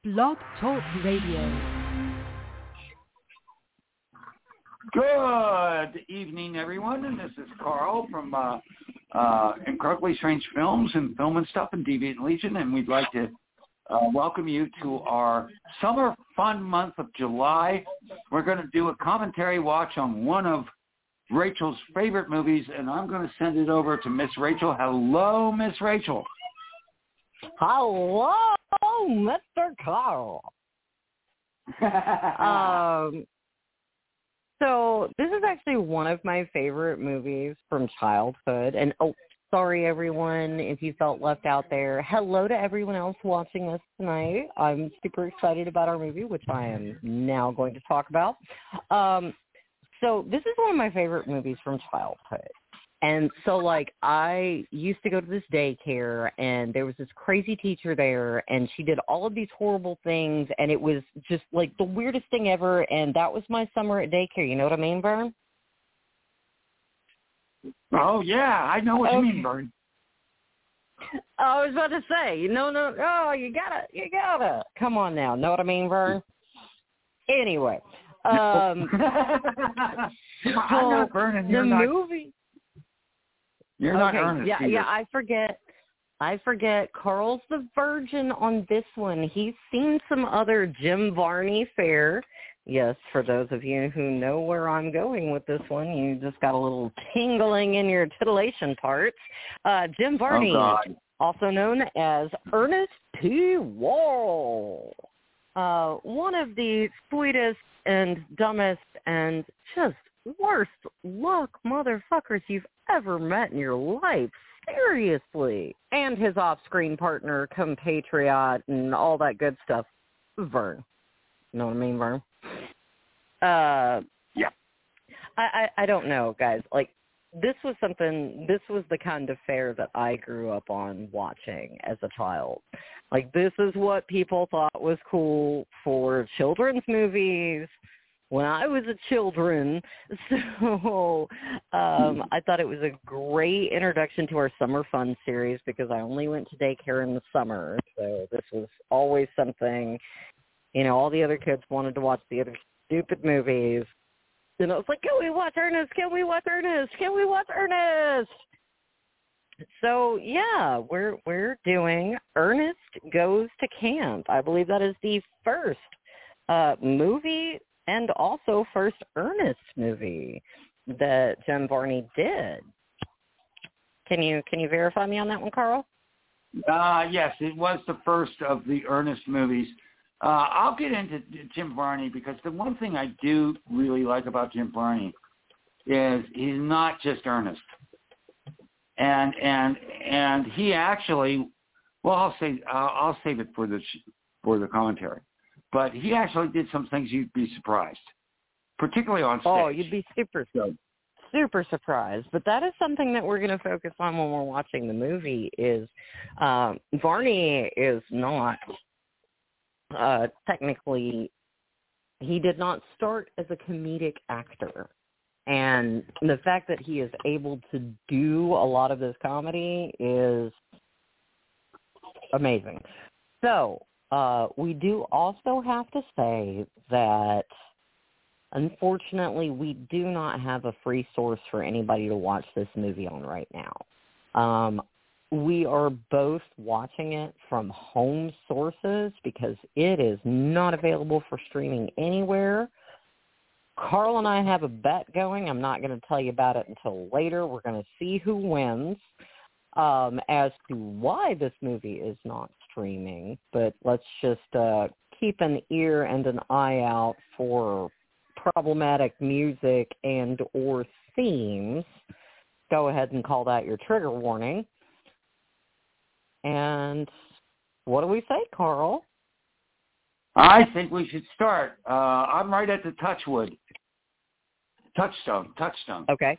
Blog Talk Radio. Good evening, everyone, and this is Carl from Incredibly Strange Films and Film and Stuff and Deviant Legion, and we'd like to welcome you to our summer fun month of July. We're going to do a commentary watch on one of Rachel's favorite movies, and I'm going to send it over to Miss Rachel. Hello, Miss Rachel. Hello, Mr. Carl. So this is actually one of my favorite movies from childhood. And, sorry, everyone, if you felt left out there. Hello to everyone else watching us tonight. I'm super excited about our movie, which I am now going to talk about. So this is one of my favorite movies from childhood. And so, I used to go to this daycare, and there was this crazy teacher there, and she did all of these horrible things, and it was just, the weirdest thing ever, and that was my summer at daycare. You know what I mean, Vern? Oh, yeah, I know what you mean, Vern. I was about to say, you gotta. Come on now, know what I mean, Vern? Anyway. I'm not Vern, the movie... You're not Ernest. Yeah, I forget. Carl's the virgin on this one. He's seen some other Jim Varney fare. Yes, for those of you who know where I'm going with this one, you just got a little tingling in your titillation parts. Jim Varney, also known as Ernest P. Worrell. One of the sweetest and dumbest and just worst luck motherfuckers you've ever met in your life. Seriously. And his off-screen partner, compatriot, and all that good stuff, Vern. You know what I mean, Vern? Yeah. I don't know, guys. This was the kind of fare that I grew up on watching as a child. This is what people thought was cool for children's movies when I was a children. So I thought it was a great introduction to our summer fun series because I only went to daycare in the summer. So this was always something, all the other kids wanted to watch the other stupid movies. And I was like, can we watch Ernest? Can we watch Ernest? Can we watch Ernest? So, yeah, we're doing Ernest Goes to Camp. I believe that is the first movie and also first Ernest movie that Jim Varney did. Can you verify me on that one, Carl? Yes, it was the first of the Ernest movies. I'll get into Jim Varney because the one thing I do really like about Jim Varney is he's not just Ernest. And he actually, well, I'll save it for the commentary. But he actually did some things you'd be surprised, particularly on stage. Oh, you'd be super surprised. But that is something that we're going to focus on when we're watching the movie is Varney is not technically, he did not start as a comedic actor. And the fact that he is able to do a lot of this comedy is amazing. So, we do also have to say that, unfortunately, we do not have a free source for anybody to watch this movie on right now. We are both watching it from home sources because it is not available for streaming anywhere. Carl and I have a bet going. I'm not going to tell you about it until later. We're going to see who wins as to why this movie is not streaming, but let's just keep an ear and an eye out for problematic music and or themes. Go ahead and call that your trigger warning. And what do we say, Carl? I think we should start. I'm right at the touchstone. Okay.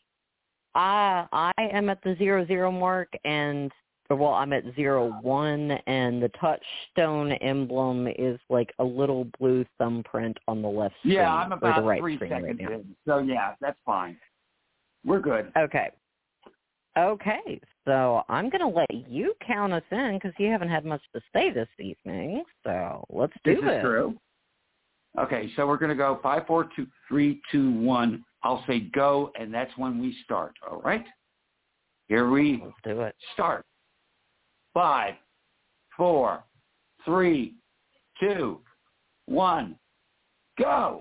I am at the 0-0 mark, and I'm at 0-1, and the touchstone emblem is like a little blue thumbprint on the left screen. Yeah, I'm about the right 3 screen seconds right now. in. So, yeah, that's fine. We're good. Okay. Okay, so I'm going to let you count us in because you haven't had much to say this evening. So let's do this. This is true. Okay, so we're going to go 5, 4, 3, 2, 1. I'll say go, and that's when we start. All right? Here we Let's do it. Start. 5, 4, 3, 2, 1, go.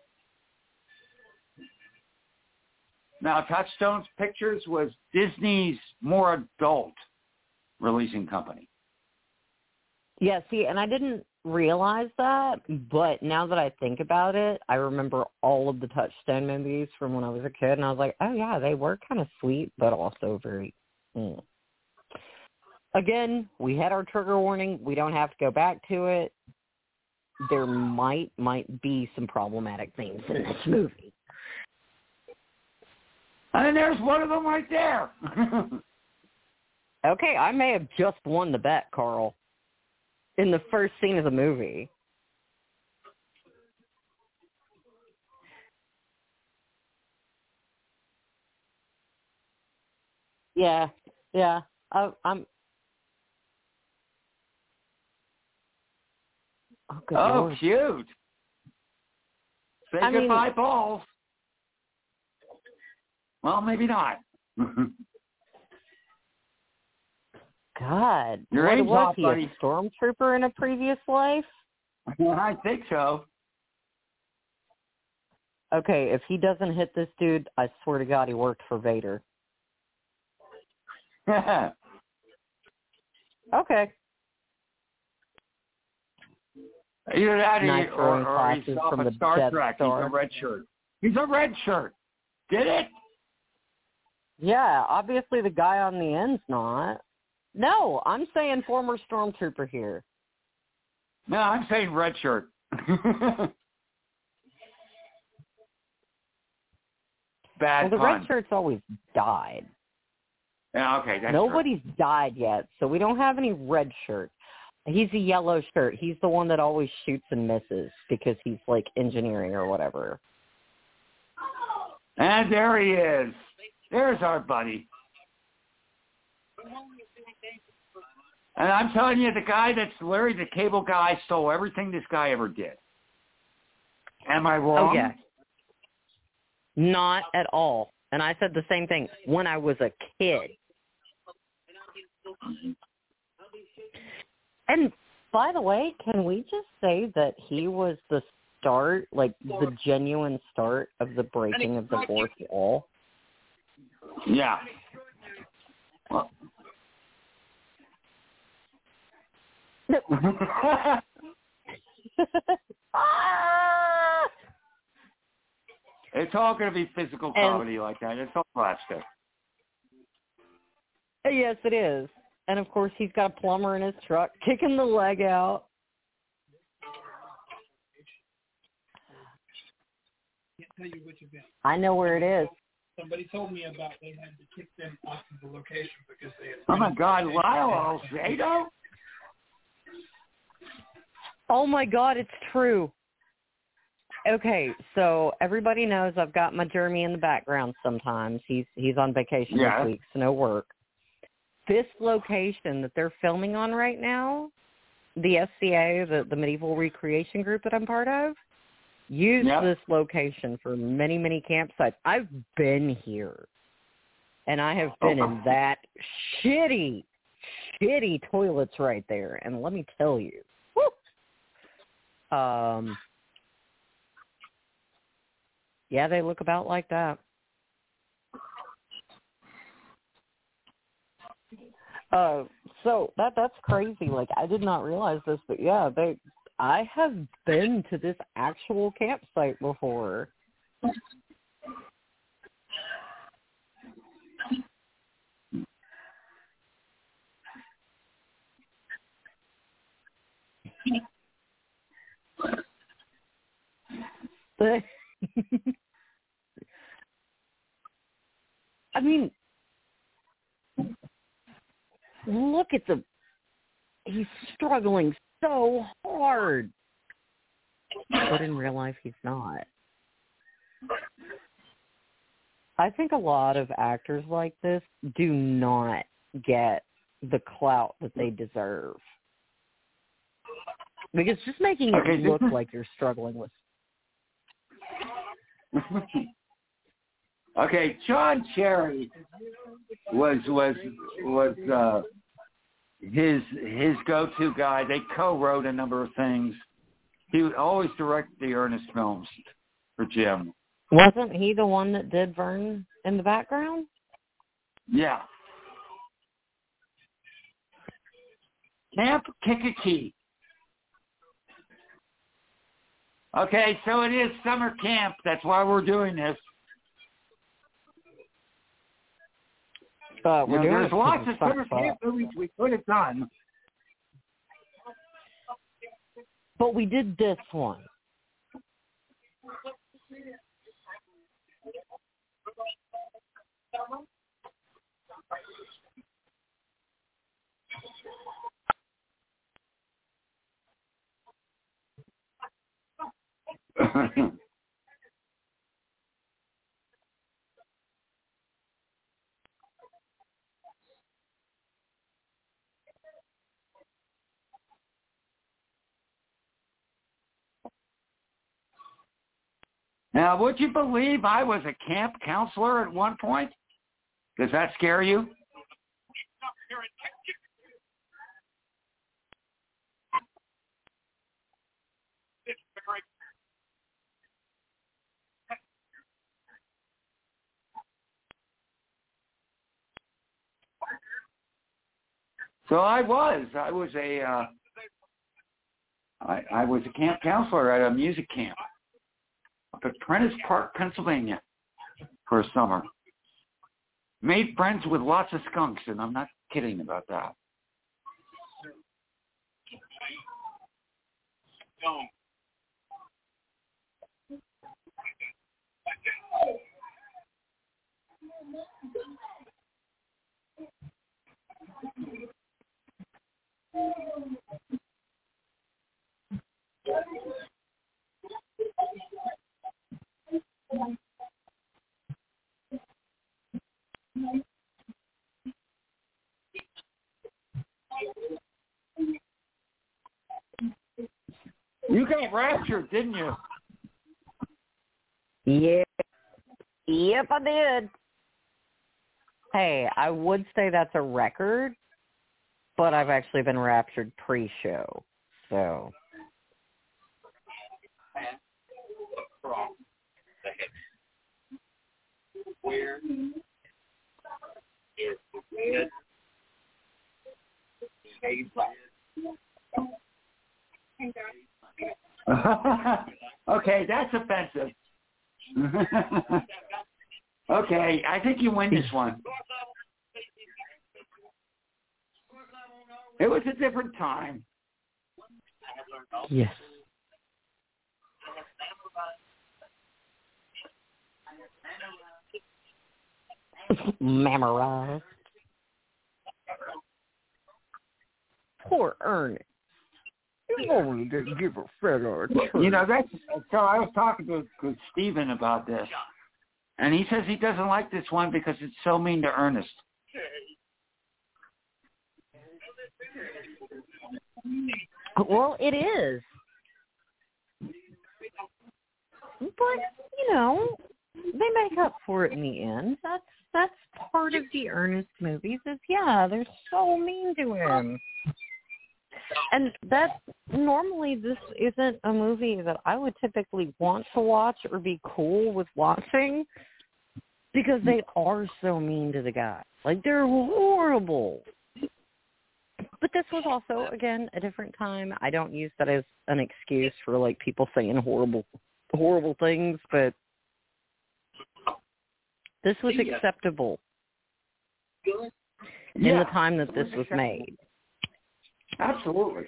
Now, Touchstone Pictures was Disney's more adult releasing company. Yeah, see, and I didn't realize that, but now that I think about it, I remember all of the Touchstone movies from when I was a kid, and I was like, oh, yeah, they were kind of sweet, but also very... Again, we had our trigger warning. We don't have to go back to it. There might be some problematic things in this movie. And there's one of them right there. Okay, I may have just won the bet, Carl, in the first scene of the movie. Yeah. I'm. Oh, good Lord. Cute. Say goodbye, balls. Well, maybe not. God. Your what aim's was off, he, buddy. a stormtrooper in a previous life? I think so. Okay, if he doesn't hit this dude, I swear to God he worked for Vader. Okay. Either that Nice or he's off from of the Star Death Trek. Star. He's a red shirt. He's a red shirt. Get it? Yeah, obviously the guy on the end's not. No, I'm saying former stormtrooper here. No, I'm saying red shirt. Bad Well, the pun. red shirt's always died. Yeah, okay, that's Nobody's died yet, so we don't have any red shirts. He's a yellow shirt. He's the one that always shoots and misses because he's like engineering or whatever. And there he is. There's our buddy. And I'm telling you, the guy that's Larry the Cable Guy stole everything this guy ever did. Am I wrong? Oh, yeah. Not at all. And I said the same thing when I was a kid. And by the way, can we just say that he was the start, like the genuine start of the breaking of the fourth wall? Yeah. Well. It's all going to be physical comedy like that. It's all plastic. Yes, it is. And, of course, he's got a plumber in his truck kicking the leg out. Can't tell you which event. I know where it is. Somebody told me about they had to kick them off of the location because they had... Oh, my God, Lyle Alzado? Oh, my God, it's true. Okay, so everybody knows I've got my Jeremy in the background sometimes. He's on vacation this week, so no work. This location that they're filming on right now, the SCA, the Medieval Recreation Group that I'm part of, used this location for many, many campsites. I've been here, and I have been in that shitty toilets right there. And let me tell you, yeah, they look about like that. So that's crazy. Like, I did not realize this, but yeah, I have been to this actual campsite before. I mean, look at he's struggling so hard. But in real life, he's not. I think a lot of actors like this do not get the clout that they deserve. Because just making it look like you're struggling with. Okay, John Cherry was his go-to guy. They co-wrote a number of things. He would always direct the Ernest films for Jim. Wasn't he the one that did Vern in the background? Yeah. Camp Kankakee. Okay, so it is summer camp. That's why we're doing this. There's lots of summer camp movies we could have done. But we did this one. Now, would you believe I was a camp counselor at one point? Does that scare you? So I was a camp counselor at a music camp up at Prentice Park, Pennsylvania, for a summer. Made friends with lots of skunks, and I'm not kidding about that. You got raptured, didn't you? Yeah. Yep, I did. Hey, I would say that's a record, but I've actually been raptured pre-show, so. Where is good? Okay, that's offensive. Okay, I think you win this one. It was a different time. Yes. Memorized. Poor Ernest. You only didn't give a fair You know, that's so. I was talking to Stephen about this, and he says he doesn't like this one because it's so mean to Ernest. Well, it is. But, you know, they make up for it in the end. That's part of the Ernest movies is, yeah, they're so mean to him. And that normally this isn't a movie that I would typically want to watch or be cool with watching because they are so mean to the guy. Like, they're horrible. But this was also, again, a different time. I don't use that as an excuse for, like, people saying horrible things, but this was acceptable in the time that this was made. Absolutely.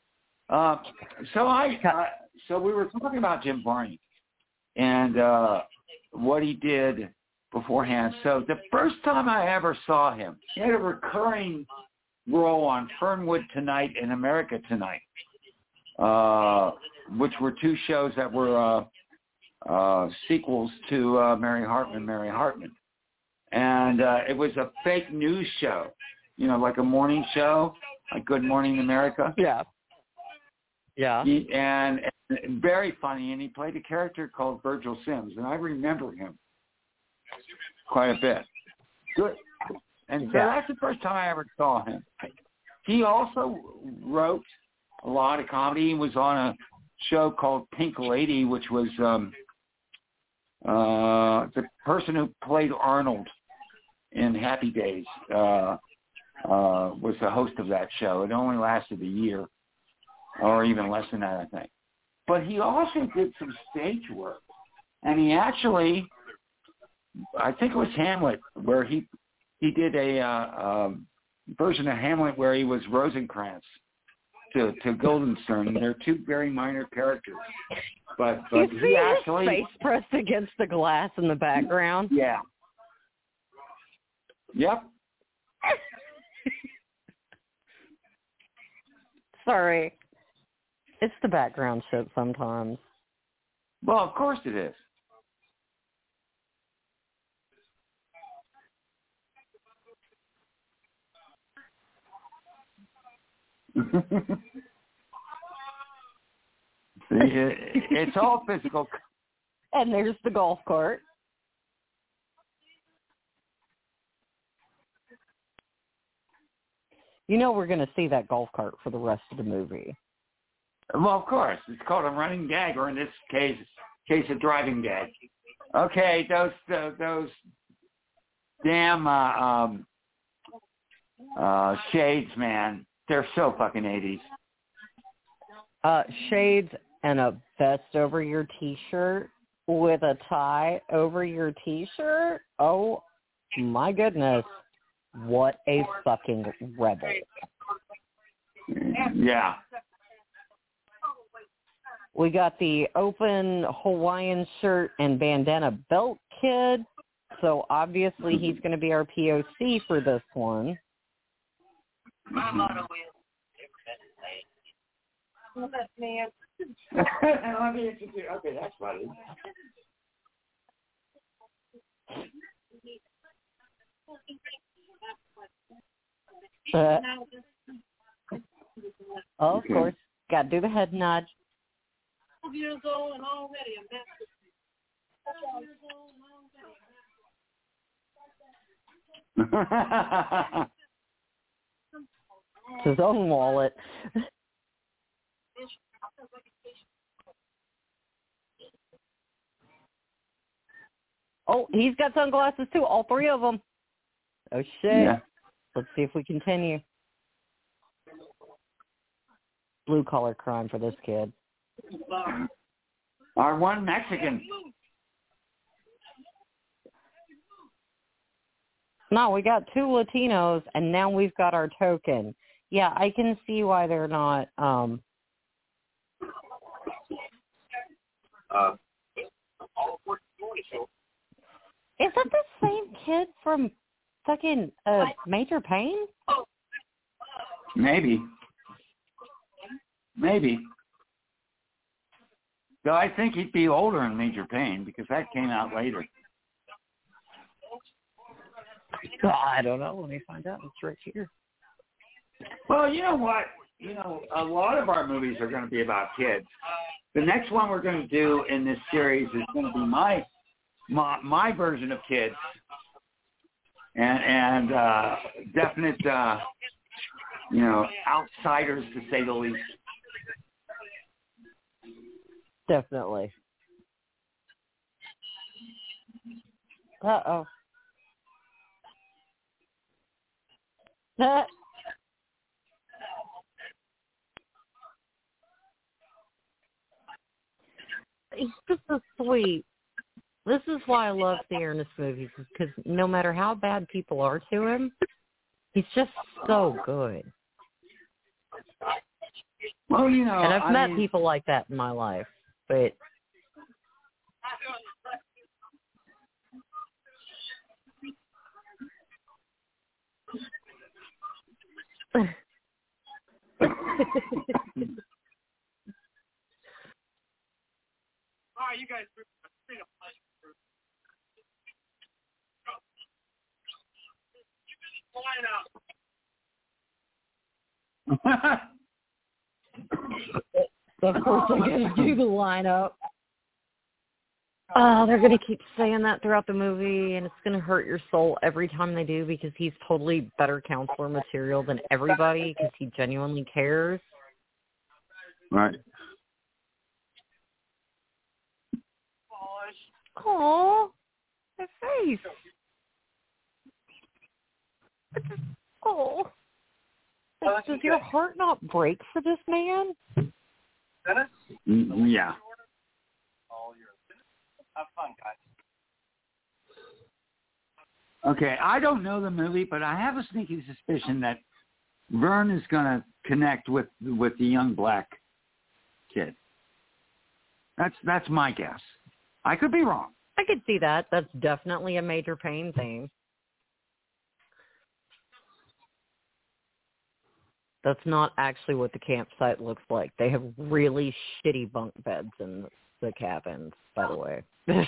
So we were talking about Jim Varney and what he did beforehand. So the first time I ever saw him, he had a recurring role on Fernwood Tonight and America Tonight, which were two shows that were sequels to Mary Hartman. And it was a fake news show, like a morning show, like Good Morning America. Yeah. Yeah. And very funny, and he played a character called Virgil Sims, and I remember him quite a bit. Good. And so that's the first time I ever saw him. He also wrote a lot of comedy. He was on a show called Pink Lady, which was the person who played Arnold in Happy Days was the host of that show. It only lasted a year, or even less than that, I think. But he also did some stage work. And he actually, I think it was Hamlet, where he did a version of Hamlet where he was Rosencrantz to Guildenstern. They're two very minor characters. But you he see actually... his face pressed against the glass in the background? Yeah. Yep. Sorry. It's the background shit sometimes. Well, of course it is. It's all physical. And there's the golf cart. We're going to see that golf cart for the rest of the movie. Well, of course. It's called a running gag, or in this case, a driving gag. Okay, those damn shades, man. They're so fucking 80s. Shades and a vest over your T-shirt with a tie over your T-shirt? Oh, my goodness. What a fucking rebel. Yeah. We got the open Hawaiian shirt and bandana belt kid. So obviously he's going to be our POC for this one. My motto is Okay, that's funny. Of course. Got to do the head nod. 12 years old and already a master. It's his own wallet. Oh, he's got sunglasses too, all three of them. Oh, shit. Yeah. Let's see if we continue. Blue-collar crime for this kid. Our one Mexican. No, we got two Latinos, and now we've got our token. Yeah, I can see why they're not. Is that the same kid from fucking Major Payne? Maybe. Though I think he'd be older in Major Payne because that came out later. I don't know. Let me find out. It's right here. Well, you know what? A lot of our movies are going to be about kids. The next one we're going to do in this series is going to be my version of kids, and definite, outsiders to say the least. Definitely. Uh-oh. He's just so sweet. This is why I love the Ernest movies, because no matter how bad people are to him, he's just so good. Well, and I've met people like that in my life, but All right, you guys. Of course, I gotta do the lineup. Oh, they're gonna keep saying that throughout the movie, and it's gonna hurt your soul every time they do because he's totally better counselor material than everybody because he genuinely cares. Right. Oh, my face. Oh. Does your heart not break for this man? Yeah. Have fun, guys. Okay, I don't know the movie, but I have a sneaky suspicion that Vern is going to connect with the young black kid. That's my guess. I could be wrong. I could see that. That's definitely a Major Payne thing. That's not actually what the campsite looks like. They have really shitty bunk beds in the cabins, by the way.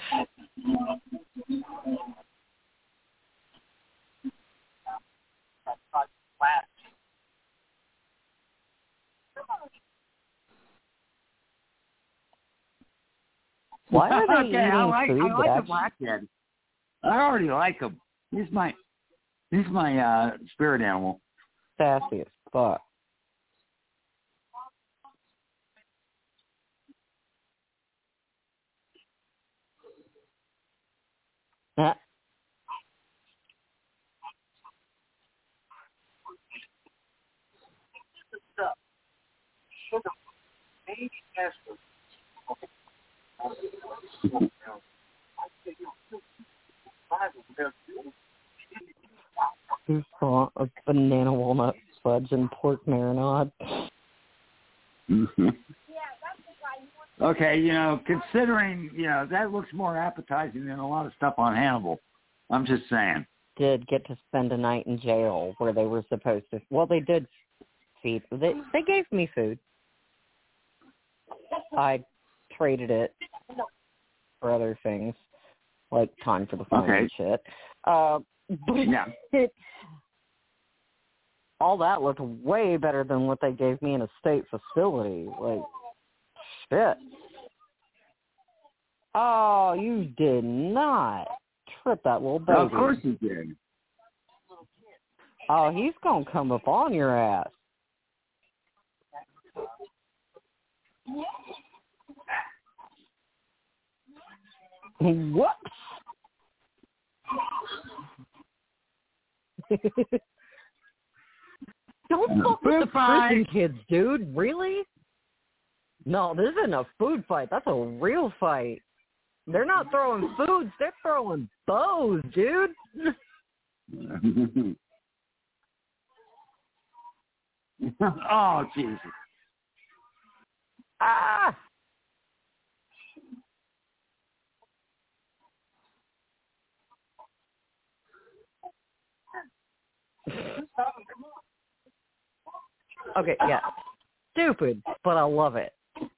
Why are they eating food? I like the black kid. I already like him. He's my spirit animal. Sassy as fuck. A banana walnut fudge and pork marinade. Mm-hmm. Okay, considering, that looks more appetizing than a lot of stuff on Hannibal. I'm just saying. Did get to spend a night in jail where they were supposed to. Well, they did feed. They gave me food. I traded it for other things, like time for the phone and shit. But yeah. All that looked way better than what they gave me in a state facility. Like, shit. Oh, you did not trip that little baby. Of course he did. Oh, he's going to come up on your ass. What? Don't fuck with the prison kids, dude. Really? No, this isn't a food fight. That's a real fight. They're not throwing foods. They're throwing bows, dude. Oh, Jesus. Ah! Okay, yeah. Stupid, but I love it.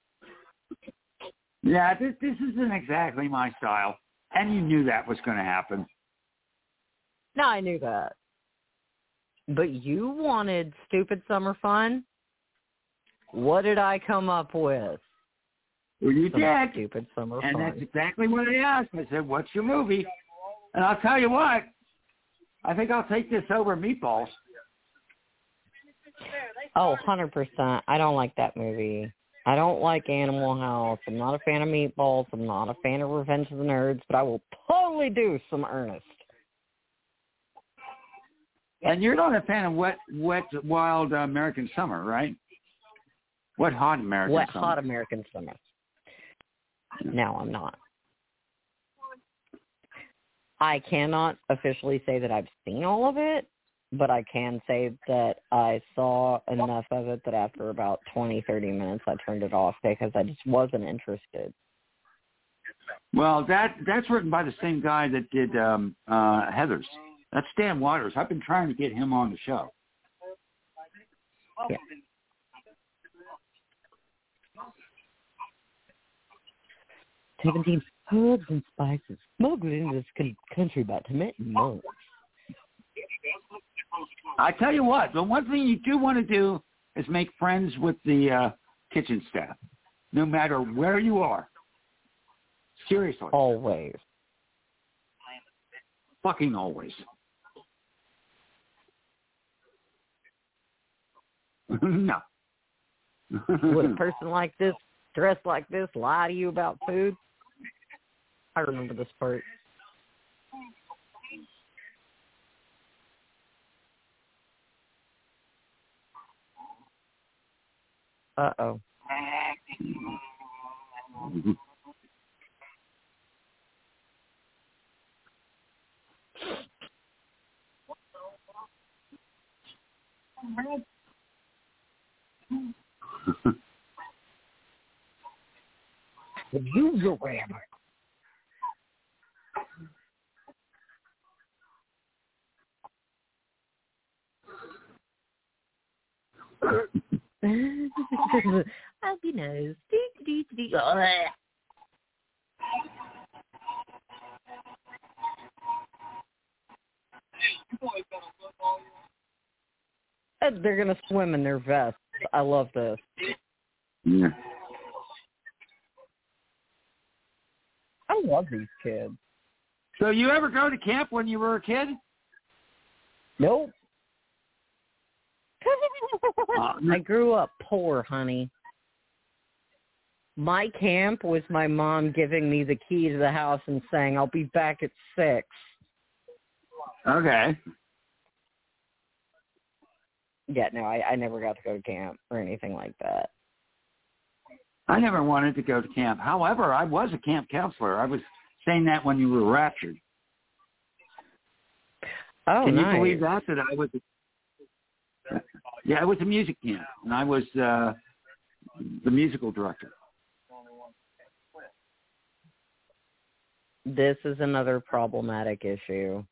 Yeah, this isn't exactly my style. And you knew that was going to happen. No, I knew that. But you wanted stupid summer fun? What did I come up with? Well, you did. Stupid summer and fun. That's exactly what I asked. I said, what's your movie? And I'll tell you what, I think I'll take this over Meatballs. Oh, 100%. I don't like that movie. I don't like Animal House. I'm not a fan of Meatballs. I'm not a fan of Revenge of the Nerds, but I will totally do some Ernest. And you're not a fan of Wet Wild American Summer, right? Wet Hot American Summer. Wet Hot American Summer. No, I'm not. I cannot officially say that I've seen all of it, but I can say that I saw enough of it that after about 20, 30 minutes, I turned it off because I just wasn't interested. Well, that's written by the same guy that did Heathers. That's Stan Waters. I've been trying to get him on the show. Yeah. Herbs and spices smuggled into this country by Tibetan monks. I tell you what, the one thing you do want to do is make friends with the kitchen staff. no matter where you are. Seriously. Always. Fucking always. No. Would a person like this, dressed like this, lie to you about food? I remember this part. Uh-oh. Use your rammer. I'll be nice. They're going to swim in their vests. I love this. Yeah. I love these kids. So you ever go to camp when you were a kid? Nope. I grew up poor, honey. My camp was my mom giving me the key to the house and saying, I'll be back at 6. Okay. Yeah, no, I never got to go to camp or anything like that. I never wanted to go to camp. However, I was a camp counselor. I was saying that when you were raptured. Oh, Can nice. you believe that? That I was I was a music camp, and I was the musical director. This is another problematic issue.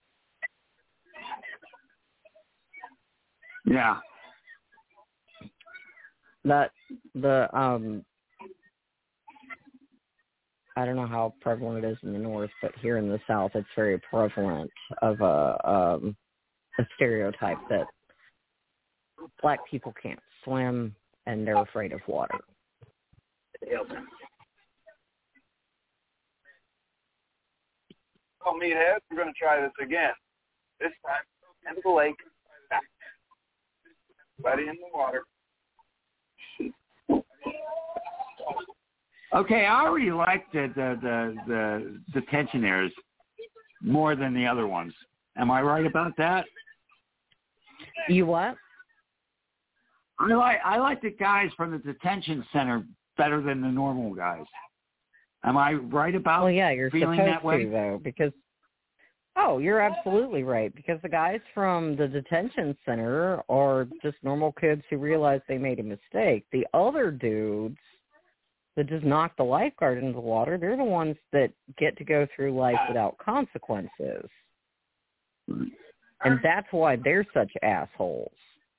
Yeah. That I don't know how prevalent it is in the North, but here in the South, it's very prevalent of a stereotype that Black people can't swim and they're afraid of water. Oh, meatheads, we're going to try this again. This time, into the lake. Buddy in the water. Okay, I already like the detentioners more than the other ones. Am I right about that? You what? I like the guys from the detention center better than the normal guys. Am I right about you're feeling supposed that way? to, though, because you're absolutely right, because the guys from the detention center are just normal kids who realize they made a mistake. The other dudes that just knock the lifeguard into the water, they're the ones that get to go through life without consequences. And that's why they're such assholes.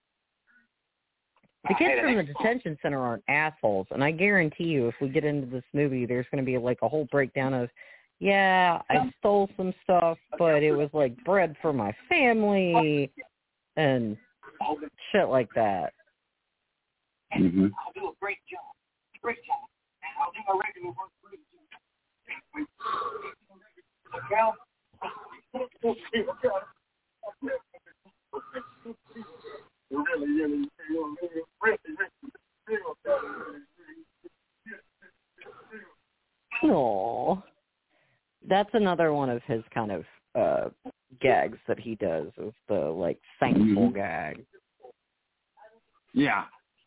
The kids from the detention center aren't assholes, and I guarantee you if we get into this movie, there's going to be like a whole breakdown of, I stole some stuff, but it was like bread for my family and shit like that. Mm-hmm. I'll do a great job. Great job. And I'll do my regular work for you. Aww. That's another one of his kind of gags that he does, is the, like, thankful gag. Yeah.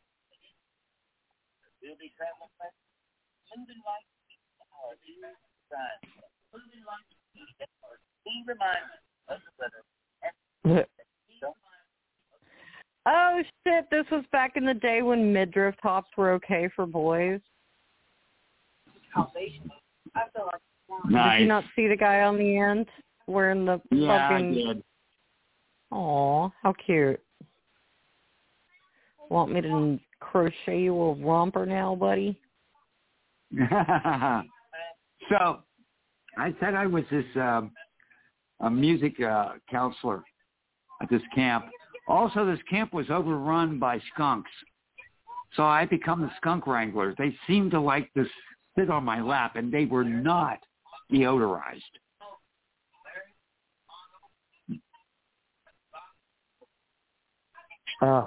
Oh, shit, this was back in the day when midriff tops were okay for boys. Nice. Did you not see the guy on the end wearing the fucking... I did. Aw, how cute. Want me to crochet you a romper now, buddy? So, I said I was this a music counselor at this camp. Also, this camp was overrun by skunks. So I become the skunk wrangler. They seem to like to sit on my lap, and they were not deodorized. Oh.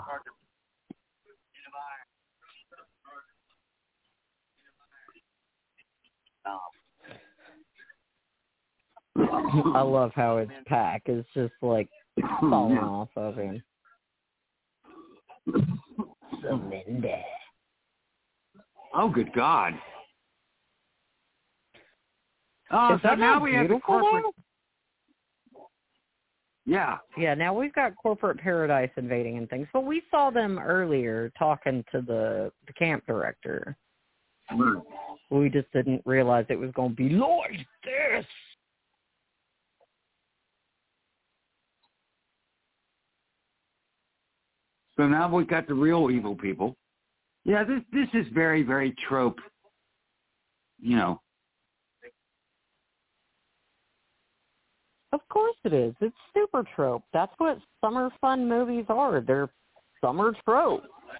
I love how its pack is just like falling off of him. Saminde. Oh, good God. Oh, Is so that now not we have the beautiful, corporate. though? Yeah. Yeah, now we've got corporate paradise invading and things. But we saw them earlier talking to the camp director. Mm. We just didn't realize it was going to be like this. So now we've got the real evil people. Yeah, this is very, very trope. You know. Of course it is. It's super trope. That's what summer fun movies are. They're summer trope.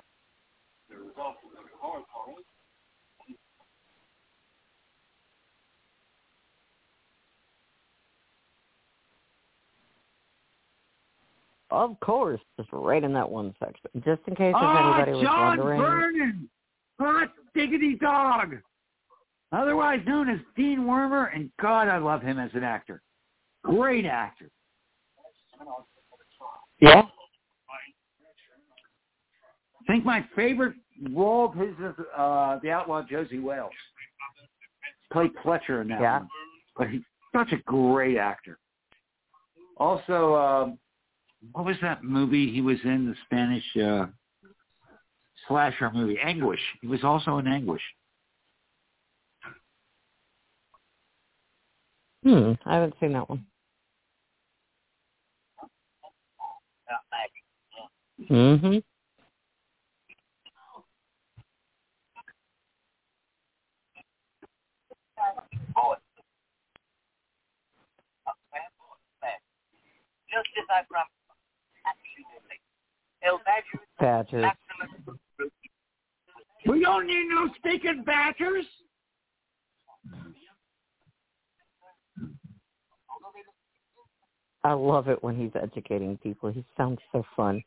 Of course, just right in that one section. Just in case if anybody was John wondering. Vernon! Hot diggity dog! Otherwise known as Dean Wormer, and God, I love him as an actor. Great actor. Yeah. I think my favorite role of his is the outlaw Josie Wales. Played Fletcher in that one. But he's such a great actor. Also, what was that movie he was in, the Spanish slasher movie? Anguish. He was also in Anguish. I haven't seen that one. Mm-hmm. Badgers. We don't need no stinking badgers. I love it when he's educating people. He sounds so fun.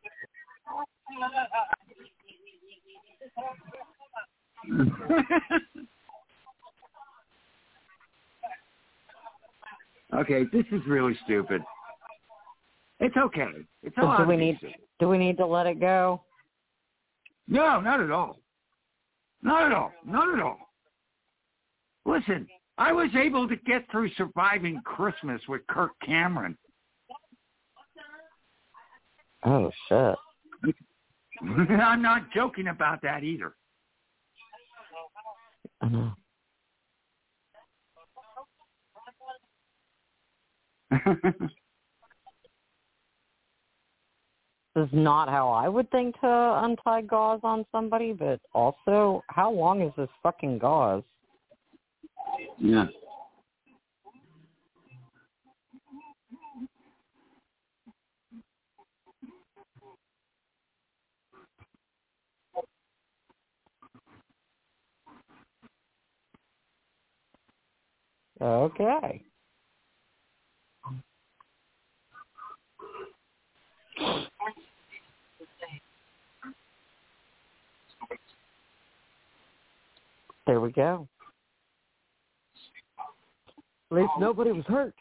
Okay, this is really stupid. It's okay. It's all Do we need to let it go? No, not at all. Not at all. Not at all. Listen, I was able to get through Surviving Christmas with Kirk Cameron. Oh, shit. I'm not joking about that either. I know. This is not how I would think to untie gauze on somebody, but also, how long is this fucking gauze? Yeah. Okay. There we go. At least nobody was hurt.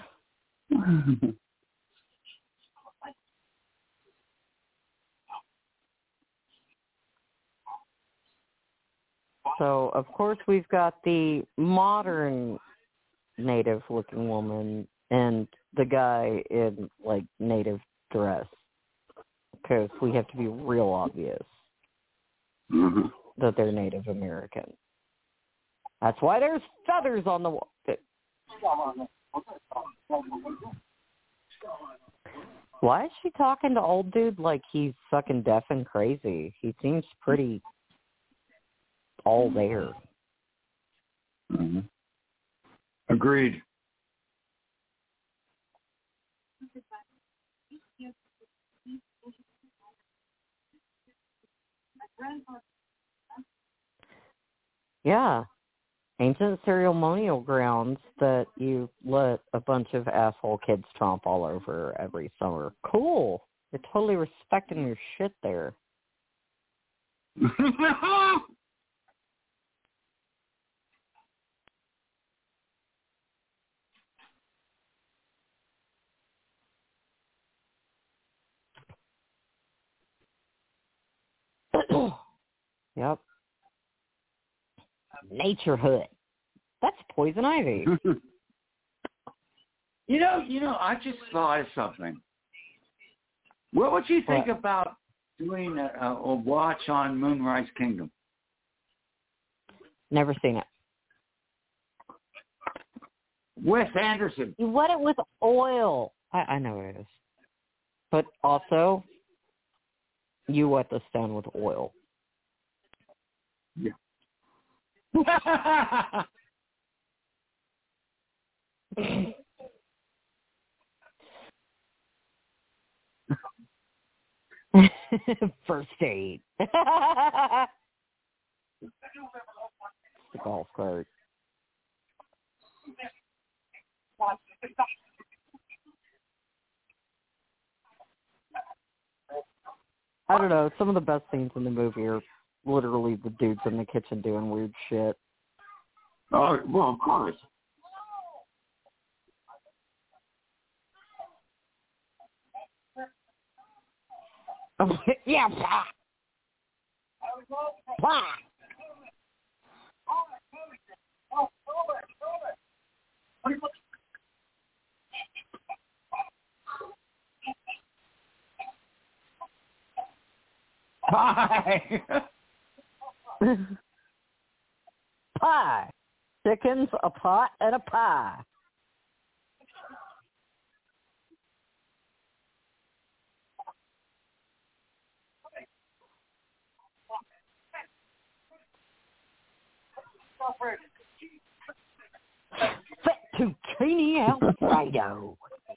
So, of course, we've got the modern native-looking woman and the guy in, like, native dress. Because we have to be real obvious that they're Native American. That's why there's feathers on the wall. Why is she talking to old dude like he's fucking deaf and crazy? He seems pretty all there. Mm-hmm. Agreed. Yeah. Ancient ceremonial grounds that you let a bunch of asshole kids tromp all over every summer. Cool. You're totally respecting your shit there. Yep. Naturehood. That's poison ivy. You know, I just thought of something. What would you think about doing a watch on Moonrise Kingdom? Never seen it. Wes Anderson. You wet it with oil. I know it is. But also, you wet the stone with oil. Yeah. First aid. The golf cart. I don't know. Some of the best scenes in the movie are literally the dudes in the kitchen doing weird shit. Oh, well, of course. Yeah, pa. Pa. Pie. Pie. Chickens, a pot, and a pie. Fettuccine Alfredo.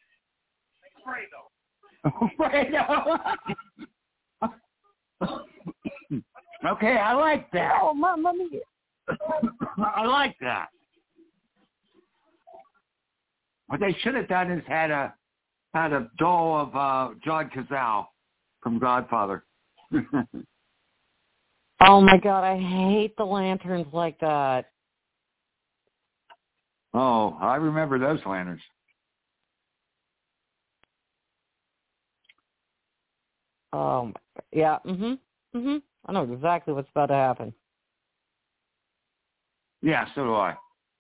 Alfredo. Okay, I like that. Oh, Mamma Mia. I like that. What they should have done is had a doll of John Cazale from Godfather. Oh my God, I hate the lanterns like that. Oh, I remember those lanterns. Yeah, I know exactly what's about to happen. Yeah, so do I.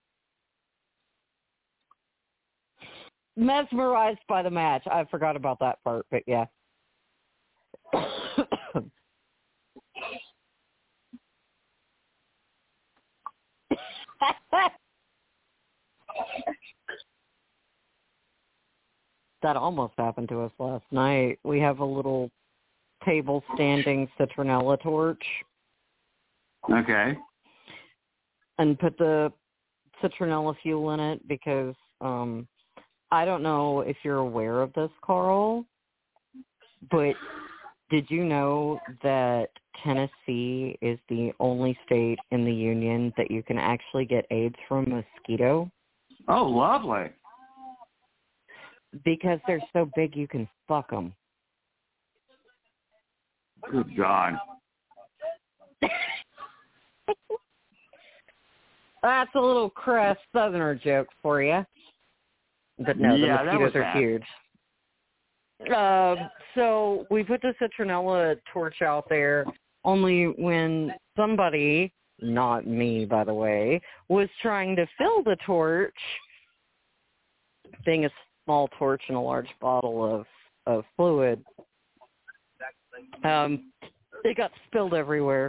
Mesmerized by the match. I forgot about that part, but yeah. That almost happened to us last night. We have a little table standing citronella torch. Okay. And put the citronella fuel in it because I don't know if you're aware of this, Carl, but did you know that Tennessee is the only state in the union that you can actually get AIDS from a mosquito? Oh, lovely. Because they're so big you can fuck them. Good God. That's a little crass Southerner joke for you. But no, yeah, the mosquitoes are huge. So we put the citronella torch out there only when somebody, not me, by the way, was trying to fill the torch, being a small torch in a large bottle of fluid. It got spilled everywhere.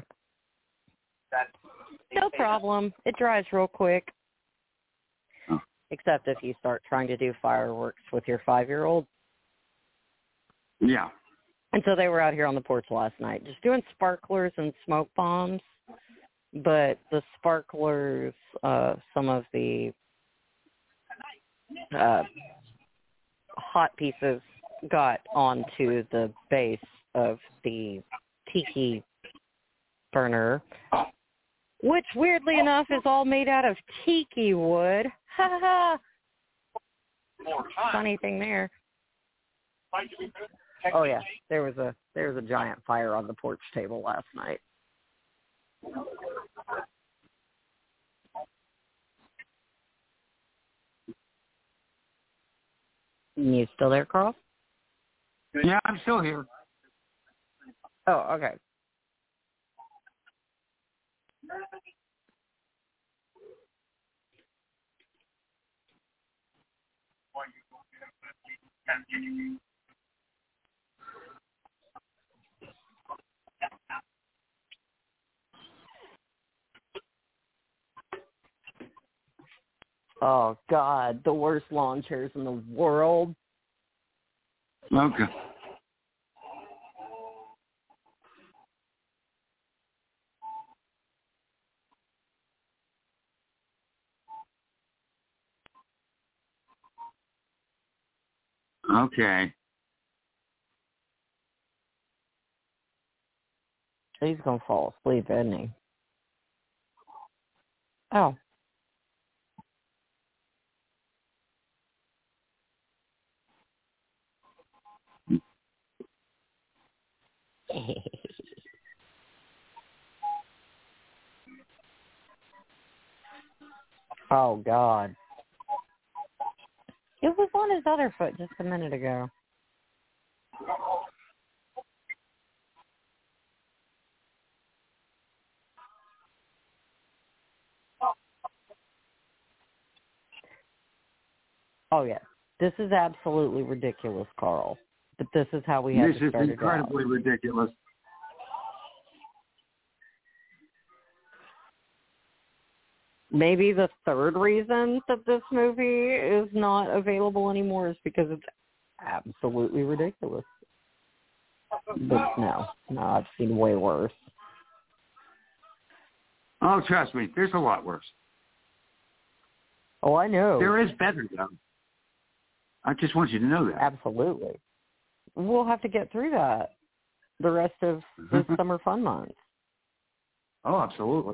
No problem. It dries real quick. Oh. Except if you start trying to do fireworks with your 5-year-old. Yeah. And so they were out here on the porch last night just doing sparklers and smoke bombs. But the sparklers, some of the hot pieces got onto the base of the tiki burner. which weirdly enough is all made out of tiki wood. Ha ha. Funny thing there. Oh yeah, there was a giant fire on the porch table last night. You still there, Carl? Yeah, I'm still here. Oh, okay. Oh, God, the worst lawn chairs in the world. Okay. Okay. He's going to fall asleep, isn't he? Oh. Oh, God. It was on his other foot just a minute ago. Oh, yeah. This is absolutely ridiculous, Carl. But this is how we have to start it out. This is incredibly ridiculous. Maybe the third reason that this movie is not available anymore is because it's absolutely ridiculous. But no, I've seen way worse. Oh, trust me, there's a lot worse. Oh, I know. There is better, though. I just want you to know that. Absolutely. We'll have to get through that the rest of the summer fun months. Oh, absolutely.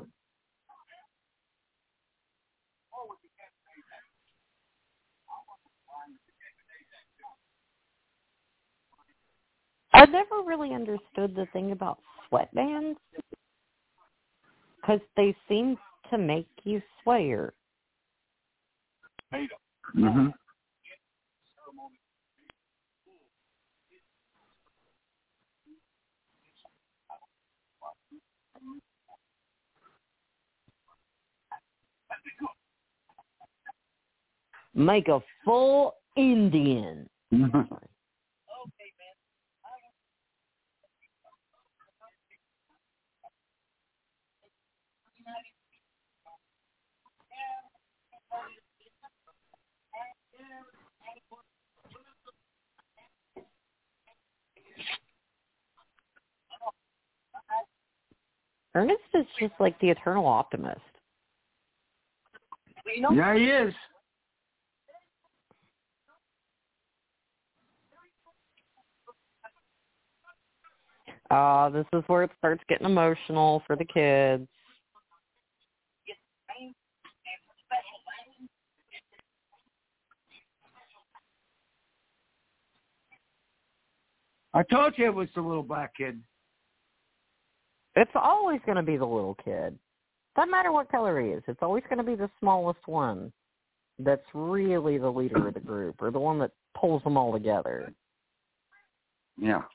I never really understood the thing about sweatbands because they seem to make you sweatier. Mm-hmm. Make a full Indian. Ernest is just like the eternal optimist. Yeah, he is. This is where it starts getting emotional for the kids. I told you it was the little black kid. It's always going to be the little kid. Doesn't matter what color he is. It's always going to be the smallest one that's really the leader of the group or the one that pulls them all together. Yeah.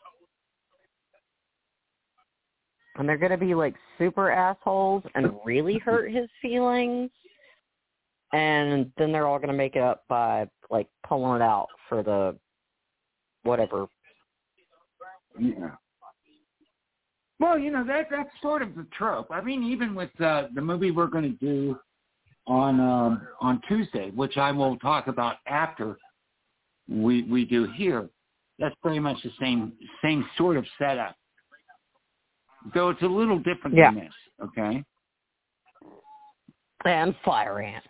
And they're going to be like super assholes and really hurt his feelings. And then they're all going to make it up by like pulling it out for the whatever. Yeah. Well, you know, that's sort of the trope. I mean, even with the movie we're going to do on Tuesday, which I will talk about after we do here, that's pretty much the same sort of setup. Though it's a little different than this, okay? And fire ants.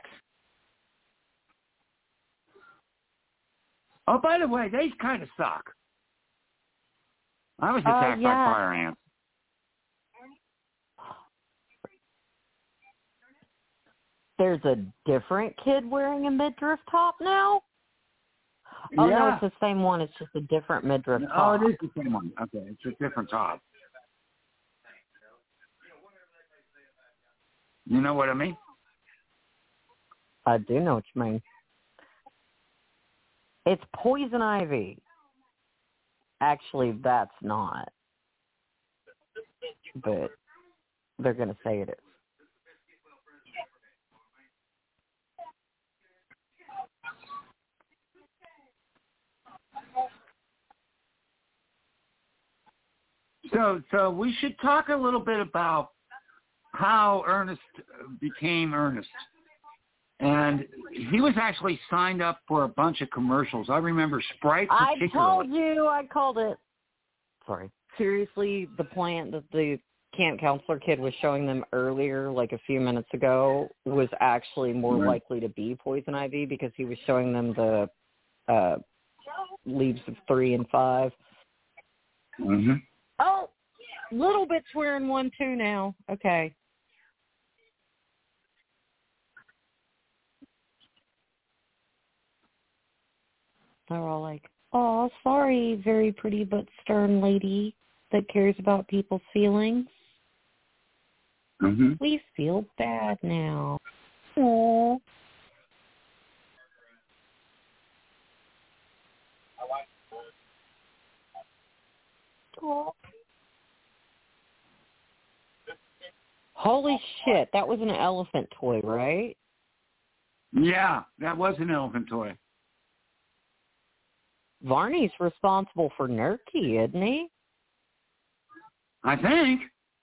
Oh, by the way, they kind of suck. I was attacked by fire ants. there's a different kid wearing a midriff top now? Oh, yeah. no, it's the same one. It's just a different midriff Oh, top. it is the same one. Okay, it's a different top. You know what I mean? I do know what you mean. It's Poison Ivy. Actually, that's not. But they're going to say it is. So we should talk a little bit about how Ernest became Ernest. And he was actually signed up for a bunch of commercials. I remember Sprite particularly. I told you, I called it. Sorry. Seriously, the plant that the camp counselor kid was showing them earlier, like a few minutes ago, was actually more likely to be Poison Ivy because he was showing them the leaves of 3 and 5. Mm-hmm. Oh, Little Bit's wearing one too now. Okay. They're all like, "Oh, sorry, very pretty but stern lady that cares about people's feelings. Mm-hmm. We feel bad now." Aww. Aww. Holy shit, that was an elephant toy, right? Yeah, that was an elephant toy. Varney's responsible for Nerky, isn't he? I think.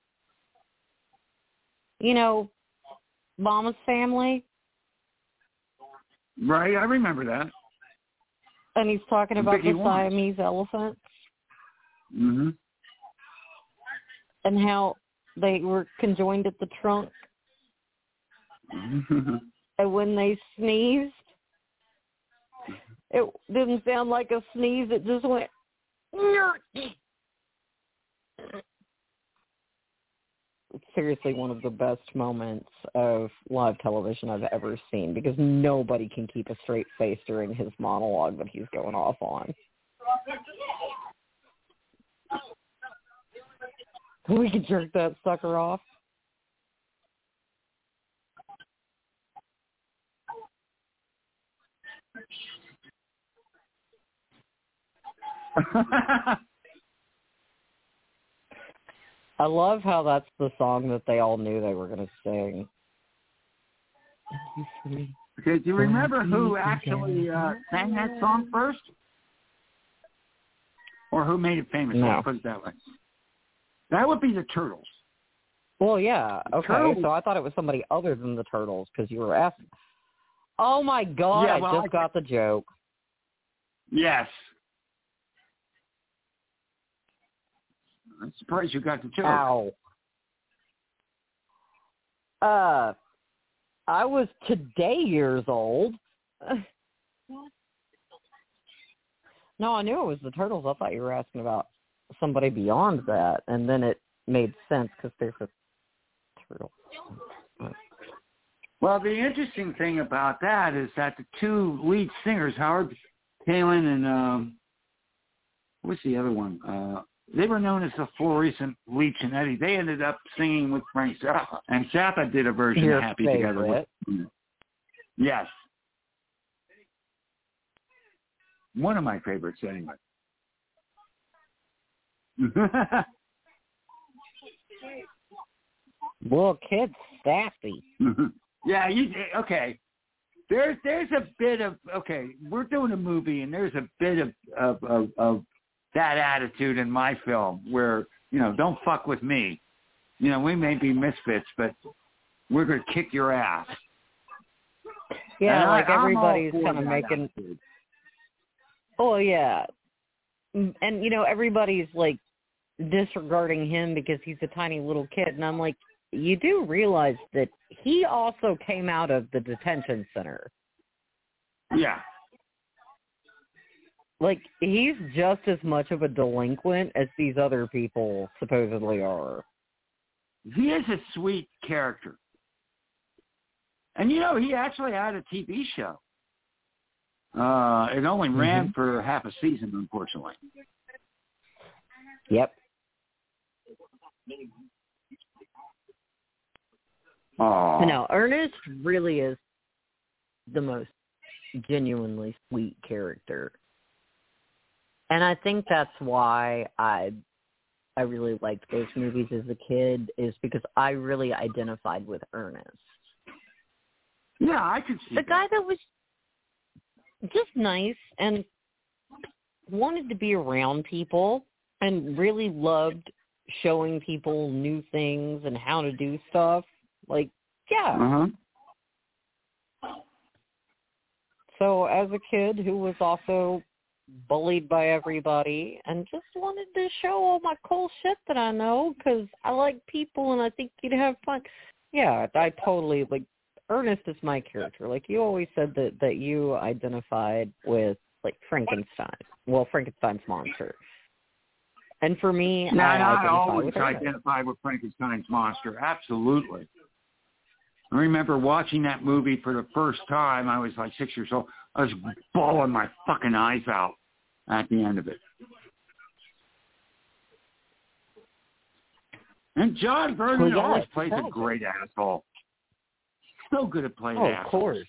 You know, Mama's Family? Right, I remember that. And he's talking about Vicky the Lawrence. Siamese elephant Mm-hmm. and how they were conjoined at the trunk. Mm-hmm. And when they sneezed, it didn't sound like a sneeze. It just went, Nerky. Seriously, one of the best moments of live television I've ever seen because nobody can keep a straight face during his monologue that he's going off on. We could jerk that sucker off. I love how that's the song that they all knew they were going to sing. Okay, do you remember who actually sang that song first? Or who made it famous? No. Let's put it that way. That would be the Turtles. Well, yeah. Okay, Turtles. so I thought it was somebody other than the Turtles because you were asking. Oh, my God, Yeah, I well, just got the joke. Yes. I'm surprised you got the joke. Ow. I was today years old. No, I knew it was the Turtles. I thought you were asking about somebody beyond that, and then it made sense because there's a turtle. Well, the interesting thing about that is that the two lead singers, Howard Palin and what's the other one? They were known as the Florissant Leach and Eddie. They ended up singing with Frank Zappa, and Zappa did a version Your of Happy favorite. together with. Yes. One of my favorites, anyway. Well, kid's sassy. Yeah, okay. There's a bit of, okay, we're doing a movie, and there's a bit of that attitude in my film where, you know, don't fuck with me. You know, we may be misfits, but we're going to kick your ass. Yeah, and like I'm everybody's all for kind of that making... attitude. Oh, yeah. And, you know, everybody's, like, disregarding him because he's a tiny little kid. And I'm like, you do realize that he also came out of the detention center. Yeah. Like, he's just as much of a delinquent as these other people supposedly are. He is a sweet character. And, he actually had a TV show. It only ran for half a season, unfortunately. Yep. Oh. No, Ernest really is the most genuinely sweet character. And I think that's why I really liked those movies as a kid, is because I really identified with Ernest. Yeah, I could see the guy that was just nice and wanted to be around people and really loved showing people new things and how to do stuff. Like, yeah. Uh-huh. So as a kid who was also bullied by everybody and just wanted to show all my cool shit that I know because I like people and I think you'd have fun. Yeah, I totally, like, Ernest is my character. Like, you always said that you identified with, like, Frankenstein. Well, Frankenstein's monster. And for me, I always identified with Frankenstein's monster. Absolutely. I remember watching that movie for the first time. I was like 6 years old. I was bawling my fucking eyes out at the end of it. And John Vernon always plays a great asshole. So good at playing assholes. Of course.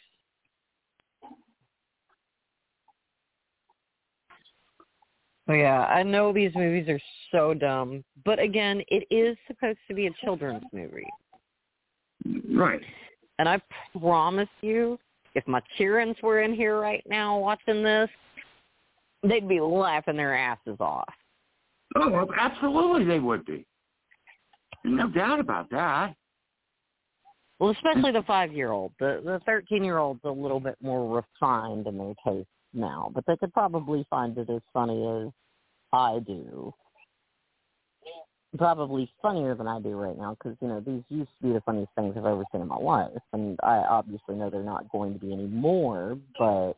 So yeah, I know these movies are so dumb, but again, it is supposed to be a children's movie. Right. And I promise you, if my Kierans were in here right now watching this, they'd be laughing their asses off. Oh, well, absolutely they would be. No doubt about that. Well, especially the 5-year-old. The 13-year-old's a little bit more refined in their taste now, but they could probably find it as funny as I do. Probably funnier than I do right now because, these used to be the funniest things I've ever seen in my life. And I obviously know they're not going to be anymore, but...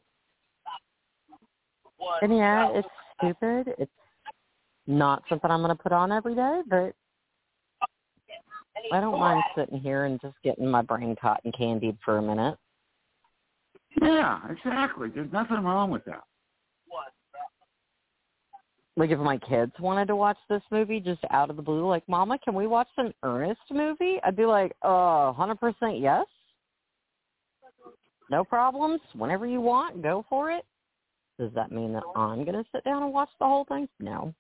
And yeah, it's stupid. It's not something I'm going to put on every day, but I don't mind sitting here and just getting my brain cotton candied for a minute. Yeah, exactly. There's nothing wrong with that. Like, if my kids wanted to watch this movie just out of the blue, like, Mama, can we watch an Ernest movie? I'd be like, 100% yes. No problems. Whenever you want, go for it. Does that mean that I'm going to sit down and watch the whole thing? No.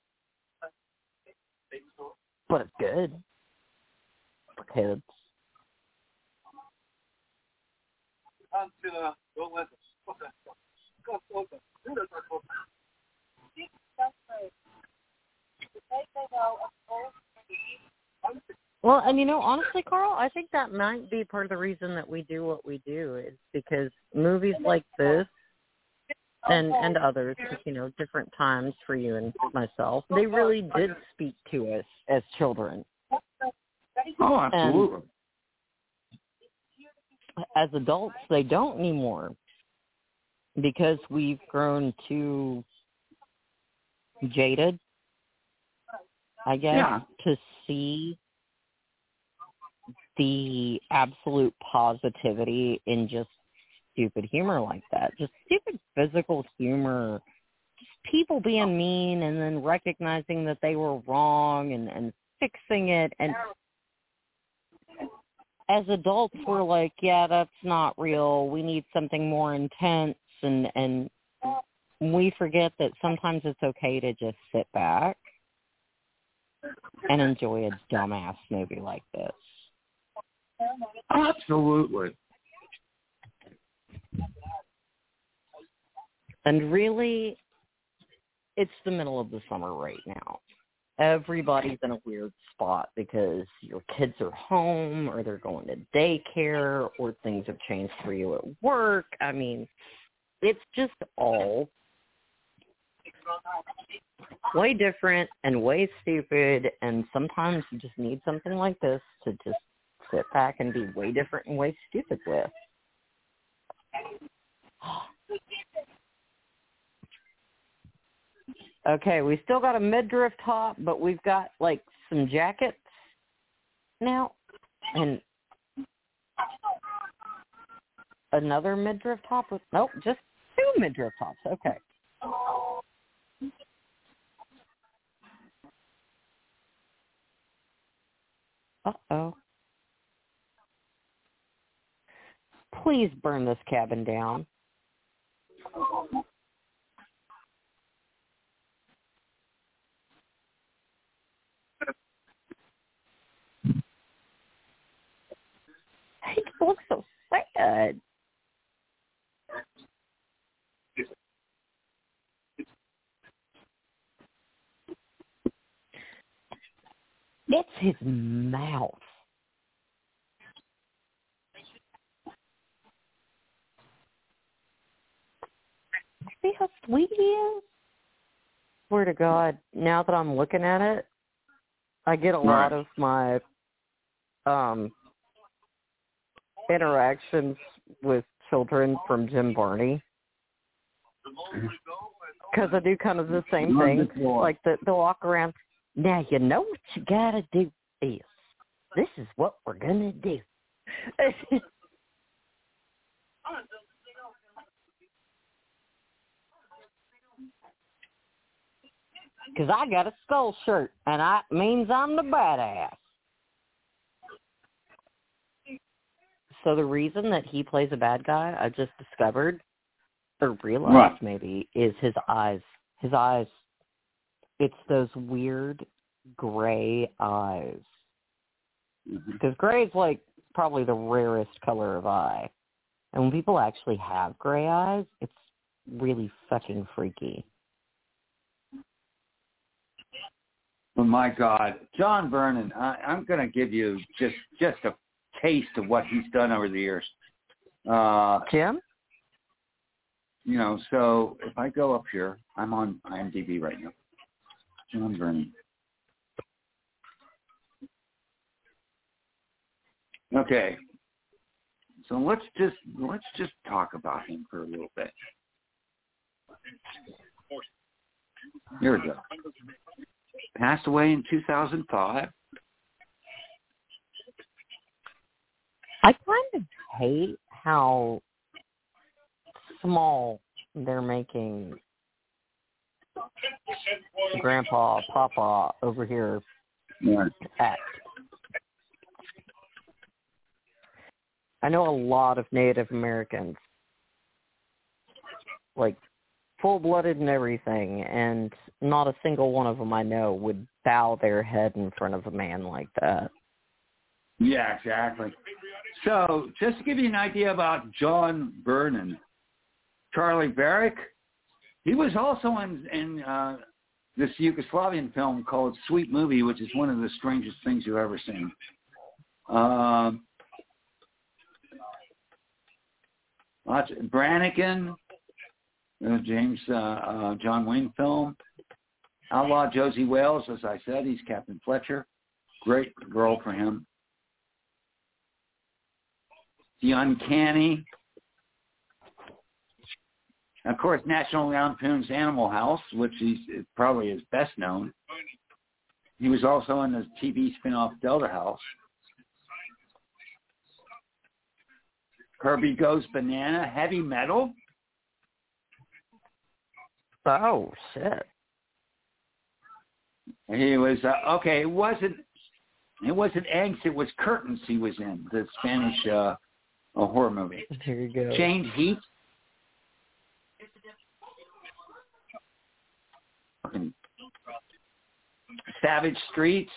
But it's good. For kids. Well, and honestly, Carl, I think that might be part of the reason that we do what we do is because movies like this and others, different times for you and myself, they really did speak to us as children. Oh, absolutely. And as adults, they don't anymore because we've grown too jaded, I guess, to see the absolute positivity in just stupid humor like that. Just stupid physical humor. Just people being mean and then recognizing that they were wrong and fixing it. And as adults, we're like, yeah, that's not real. We need something more intense. And we forget that sometimes it's okay to just sit back and enjoy a dumbass movie like this. Absolutely. And really, it's the middle of the summer right now. Everybody's in a weird spot because your kids are home or they're going to daycare or things have changed for you at work. I mean, it's just all way different and way stupid, and sometimes you just need something like this to just sit back and be way different and way stupid with. Okay, we still got a midriff top, but we've got, like, some jackets now. And another midriff top with nope, just 2 midriff tops. Okay. Uh-oh. Please burn this cabin down. He looks so sad. It's his mouth. See how sweet he is? Swear to God, now that I'm looking at it, I get a lot of my interactions with children from Jim Varney. Because I do kind of the same thing. Like, they'll walk around, now you know what you got to do is, this is what we're going to do. Because I got a skull shirt, and that means I'm the badass. So the reason that he plays a bad guy, I just discovered, or realized maybe, is his eyes. His eyes. It's those weird gray eyes. Because gray is like probably the rarest color of eye. And when people actually have gray eyes, it's really fucking freaky. Oh, my God. John Vernon, I'm going to give you just a taste of what he's done over the years. Jim? You know, so if I go up here, I'm on IMDb right now. John Vernon. Okay. So let's just talk about him for a little bit. Here we go. Passed away in 2005. I kind of hate how small they're making Grandpa, Papa over here act. I know a lot of Native Americans, like full-blooded and everything, and not a single one of them I know would bow their head in front of a man like that. Yeah, exactly. So just to give you an idea about John Vernon, Charlie Varick, he was also in this Yugoslavian film called Sweet Movie, which is one of the strangest things you've ever seen. Brannigan, John Wayne film. Outlaw Josie Wales, as I said, he's Captain Fletcher. Great role for him. The Uncanny. Of course, National Lampoon's Animal House, which he's probably is best known. He was also in the TV spin-off Delta House. Herbie Goes Banana, Heavy Metal. Oh, shit. He was, okay, it wasn't Angst, it was Curtains he was in, the Spanish horror movie. Here you go. Chained Heat. Savage Streets.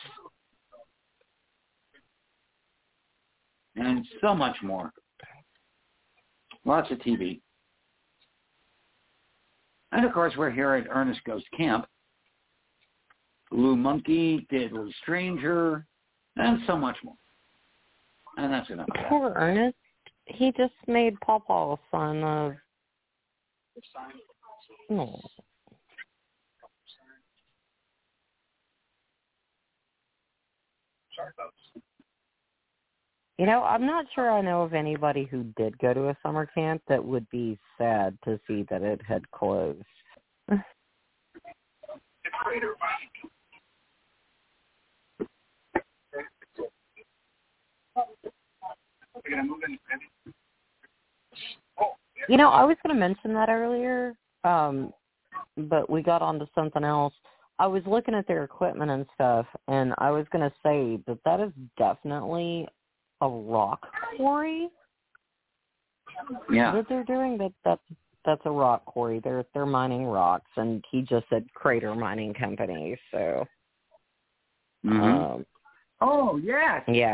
And so much more. Lots of TV. And, of course, we're here at Ernest Goes Camp. Blue Monkey, Deadly Stranger, and so much more. And that's enough. Poor Ernest. He just made Pawpaw son of... Oh. You know, I'm not sure I know of anybody who did go to a summer camp that would be sad to see that it had closed. You know, I was going to mention that earlier, but we got onto something else. I was looking at their equipment and stuff, and I was going to say that is definitely a rock quarry. Yeah. That they're doing. That's a rock quarry. They're mining rocks, and he just said Crater Mining Company. So. Mm-hmm. Oh yes. Yeah.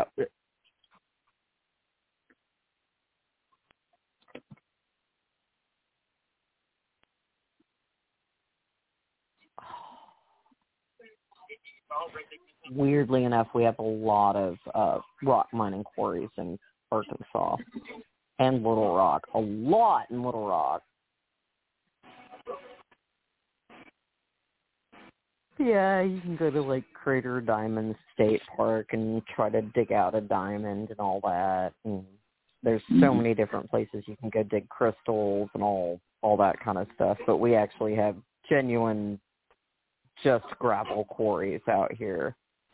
Weirdly enough, we have a lot of rock mining quarries in Arkansas and Little Rock. A lot in Little Rock. Yeah, you can go to like Crater Diamond State Park and try to dig out a diamond and all that. And there's so many different places you can go dig crystals and all that kind of stuff. But we actually have genuine just gravel quarries out here.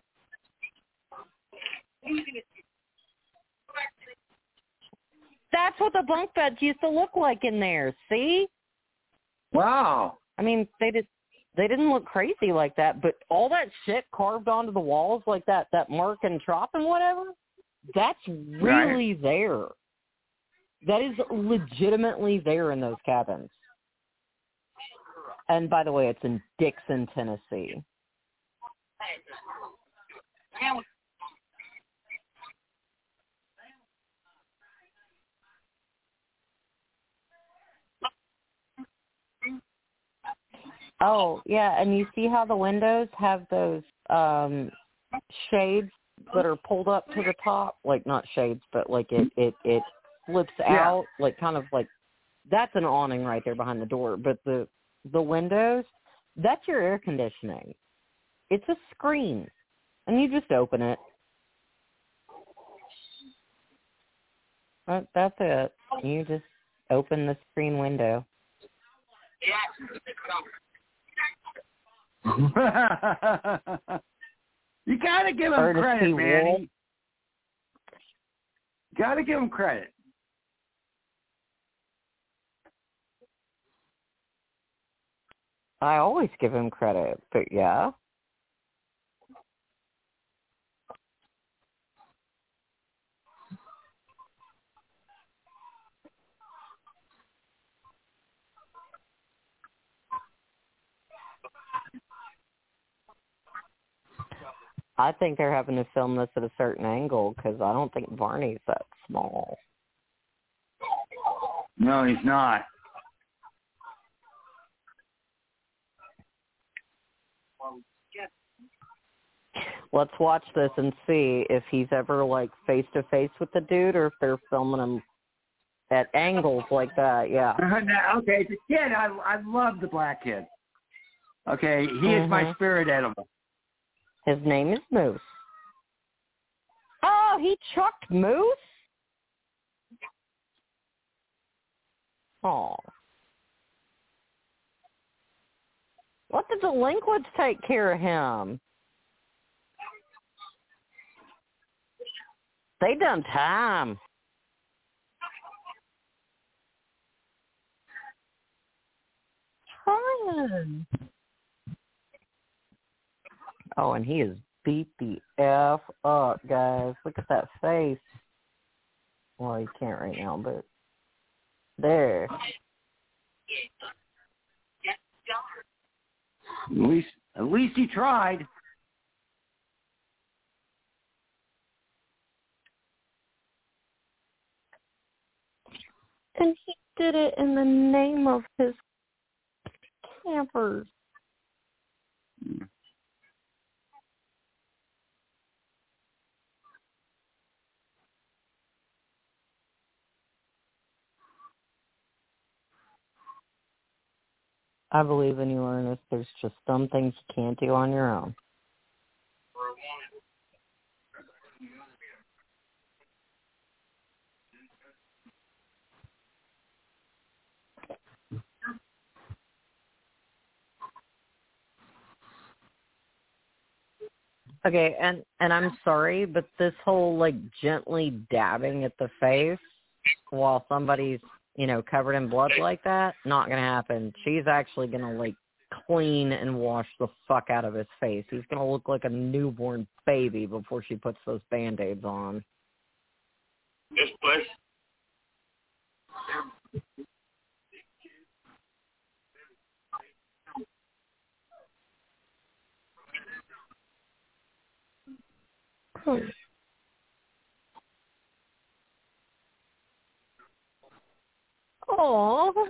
That's what the bunk beds used to look like in there, see? Wow. I mean, they didn't look crazy like that, but all that shit carved onto the walls like that Mark and Trop and whatever, that's really there. That is legitimately there in those cabins. And by the way, it's in Dixon, Tennessee. Oh, yeah, and you see how the windows have those shades that are pulled up to the top? Like, not shades, but like it flips out, like kind of like, that's an awning right there behind the door. But the windows, that's your air conditioning. It's a screen, and you just open it. That's it. You just open the screen window. You gotta give him credit, Manny. Gotta give him credit. I always give him credit, but yeah. I think they're having to film this at a certain angle because I don't think Barney's that small. No, he's not. Let's watch this and see if he's ever, like, face-to-face with the dude or if they're filming him at angles like that, yeah. Okay, the kid, I love the black kid. Okay, he is my spirit animal. His name is Moose. Oh, he chucked Moose? Oh. Let the delinquents take care of him. They done time. Trying. Oh, and he is beat the F up, guys. Look at that face. Well, you can't right now, but there. At least he tried. And he did it in the name of his campers. I believe in you, Ernest. There's just some things you can't do on your own. Okay, and I'm sorry, but this whole, like, gently dabbing at the face while somebody's covered in blood like that. Not going to happen. She's actually going to, like, clean and wash the fuck out of his face. He's going to look like a newborn baby before she puts those Band-Aids on. This place. Oh.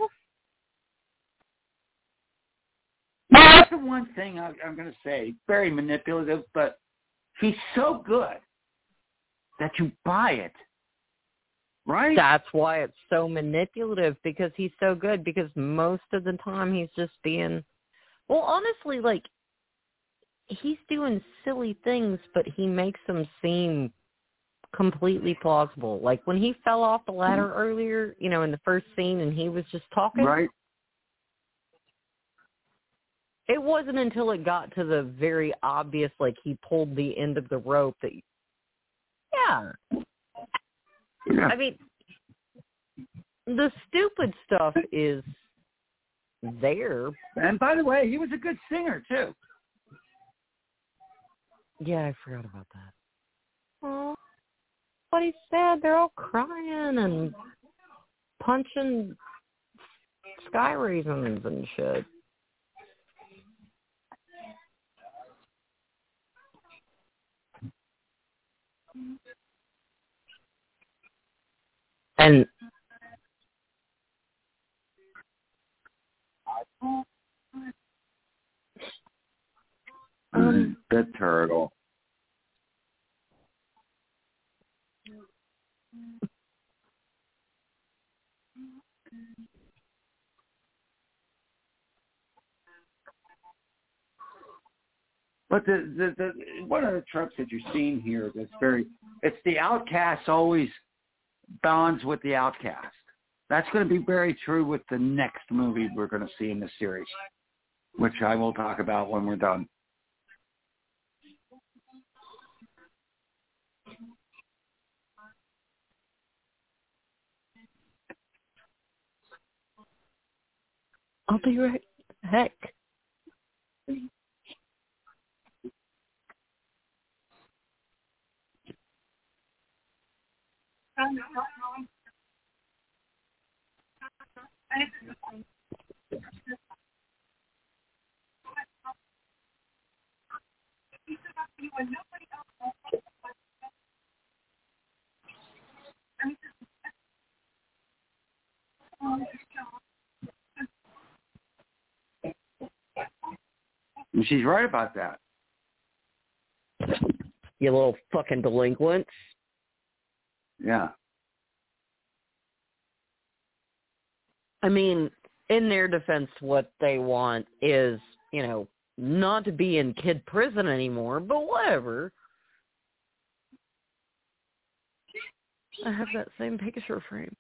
That's the one thing I'm going to say. Very manipulative, but he's so good that you buy it. Right? That's why it's so manipulative, because he's so good, because most of the time he's just being, well, honestly, like, he's doing silly things, but he makes them seem completely plausible. Like when he fell off the ladder earlier, in the first scene, and he was just talking. Right. It wasn't until it got to the very obvious, like he pulled the end of the rope that, yeah. I mean, the stupid stuff is there. And by the way, he was a good singer, too. Yeah, I forgot about that. Oh, but he's sad. They're all crying and punching sky raisins and shit. And the turtle. But the one of the tropes that you're seeing here that's it's the outcast always bonds with the outcast. That's going to be very true with the next movie we're going to see in the series, which I will talk about when we're done. I'll be right back. And she's right about that. You little fucking delinquents. Yeah. I mean, in their defense, what they want is, not to be in kid prison anymore, but whatever. I have that same picture frame.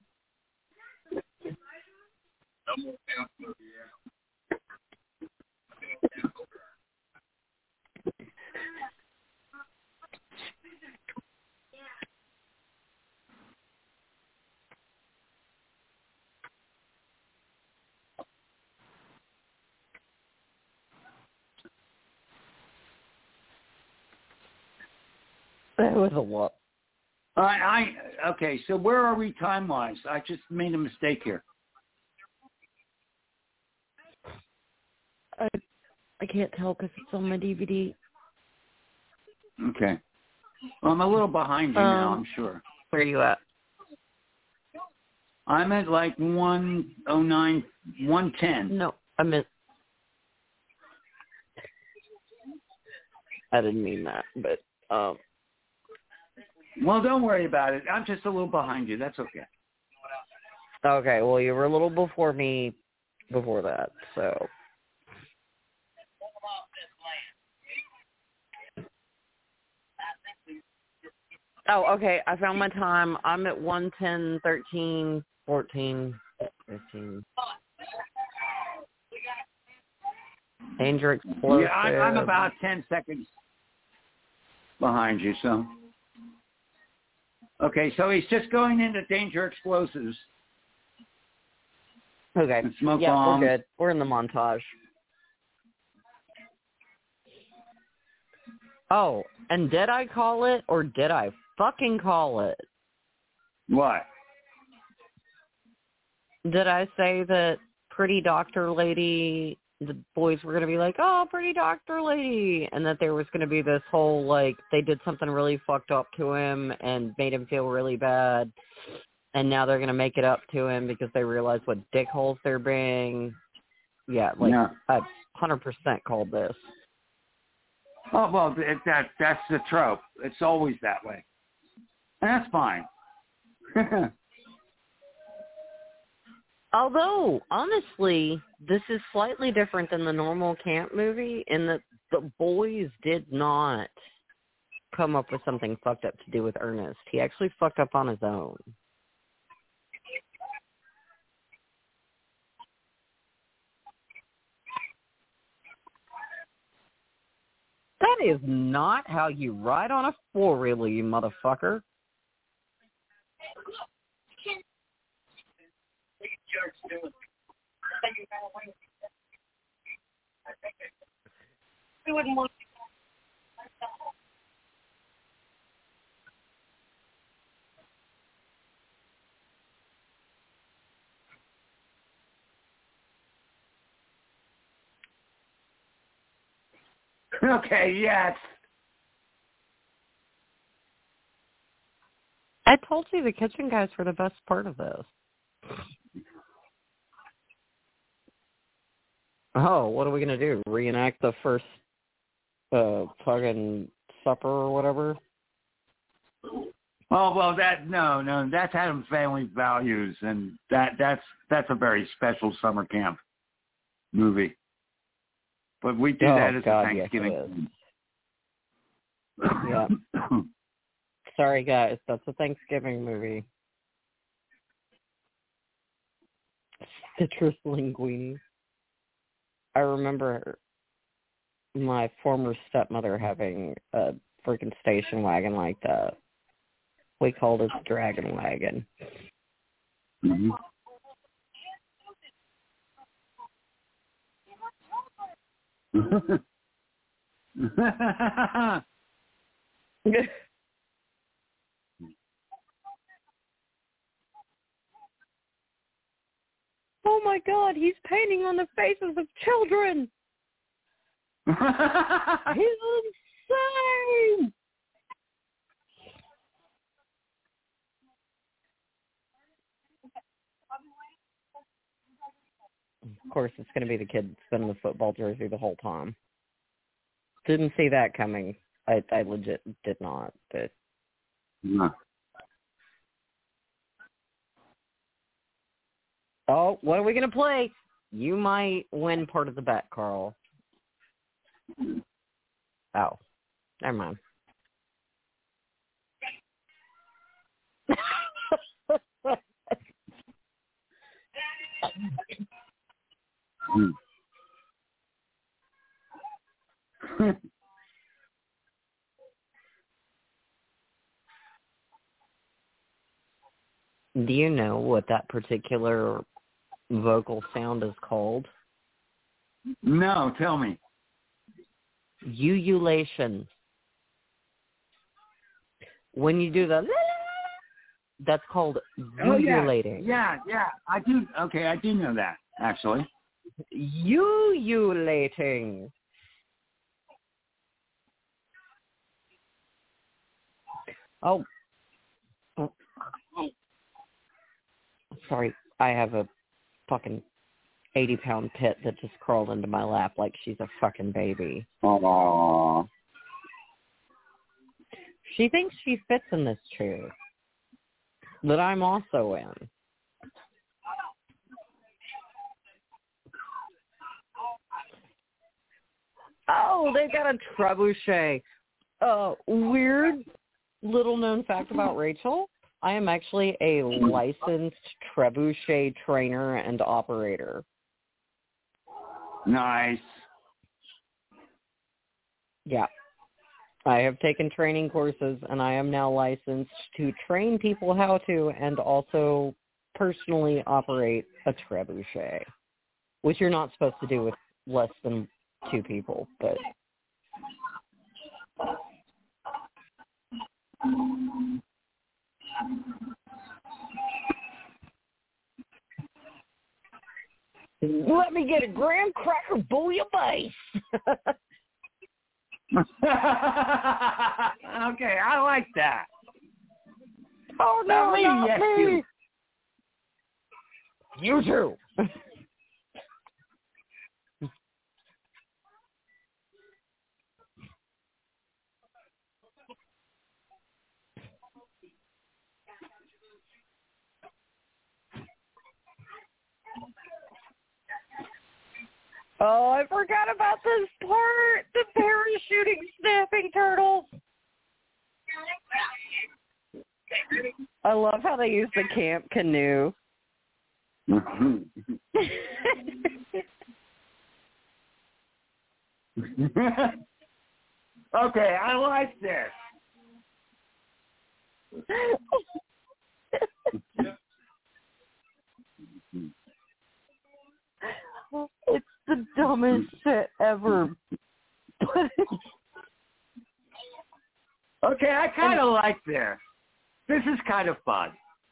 That was a lot. Okay, so where are we time-wise? I just made a mistake here. I can't tell because it's on my DVD. Okay. Well, I'm a little behind you now, I'm sure. Where are you at? I'm at like 109, 110. No, I meant... I didn't mean that, but... Well, don't worry about it. I'm just a little behind you. That's okay. Okay, well, you were a little before me before that, so... Oh, okay, I found my time. I'm at 1:10, 13, 14, 15. Danger Explosive. Yeah, I'm about 10 seconds behind you, so... Okay, so he's just going into Danger Explosives. Okay. and smoke Yeah, bombs. we're good. We're in the montage. Oh, and did I call it or did I fucking call it? What? Did I say that Pretty Doctor Lady, the boys were going to be like, oh, Pretty Doctor Lady, and that there was going to be this whole, like, they did something really fucked up to him and made him feel really bad, and now they're going to make it up to him because they realize what dickholes they're being. Yeah, like, Yeah. I 100% called this. Oh, well, that's the trope. It's always that way. And that's fine. Although, honestly, this is slightly different than the normal camp movie in that the boys did not come up with something fucked up to do with Ernest. He actually fucked up on his own. That is not how you ride on a four-wheeler, you motherfucker. We wouldn't want Okay, yes. I told you the kitchen guys were the best part of this. Oh, what are we going to do? Reenact the first fucking supper or whatever? Oh, well, no, that's Adam's Family Values, and that's a very special summer camp movie. But we do that as God, a Thanksgiving. Yes, yeah. Sorry, guys. That's a Thanksgiving movie. Citrus linguine. I remember my former stepmother having a freaking station wagon like that. We called it the Dragon Wagon. Mm-hmm. Oh my God, he's painting on the faces of children. He's insane. Of course, it's going to be the kid spinning the football jersey the whole time. Didn't see that coming. I legit did not. But No. oh, what are we going to play? You might win part of the bet, Carl. Oh, never mind. Do you know what that particular vocal sound is called? No, tell me. Ululation. When you do the that's called ululating. Yeah, I do. Okay, I do know that, actually. Ululating. Oh. Sorry, I have a fucking 80-pound pit that just crawled into my lap like she's a fucking baby. Aww. She thinks she fits in this chair that I'm also in. Oh, they got a trebuchet. Weird little known fact about Rachel. I am actually a licensed trebuchet trainer and operator. Nice. Yeah. I have taken training courses, and I am now licensed to train people how to and also personally operate a trebuchet, which you're not supposed to do with less than 2 people, but... Let me get a graham cracker bouillabaisse. Okay, I like that. Oh, no, not yes, me. You too. Oh, I forgot about this part. The parachuting snapping turtles. I love how they use the camp canoe. Okay, I like this. It's the dumbest shit ever. Okay, I kind of like this. This is kind of fun.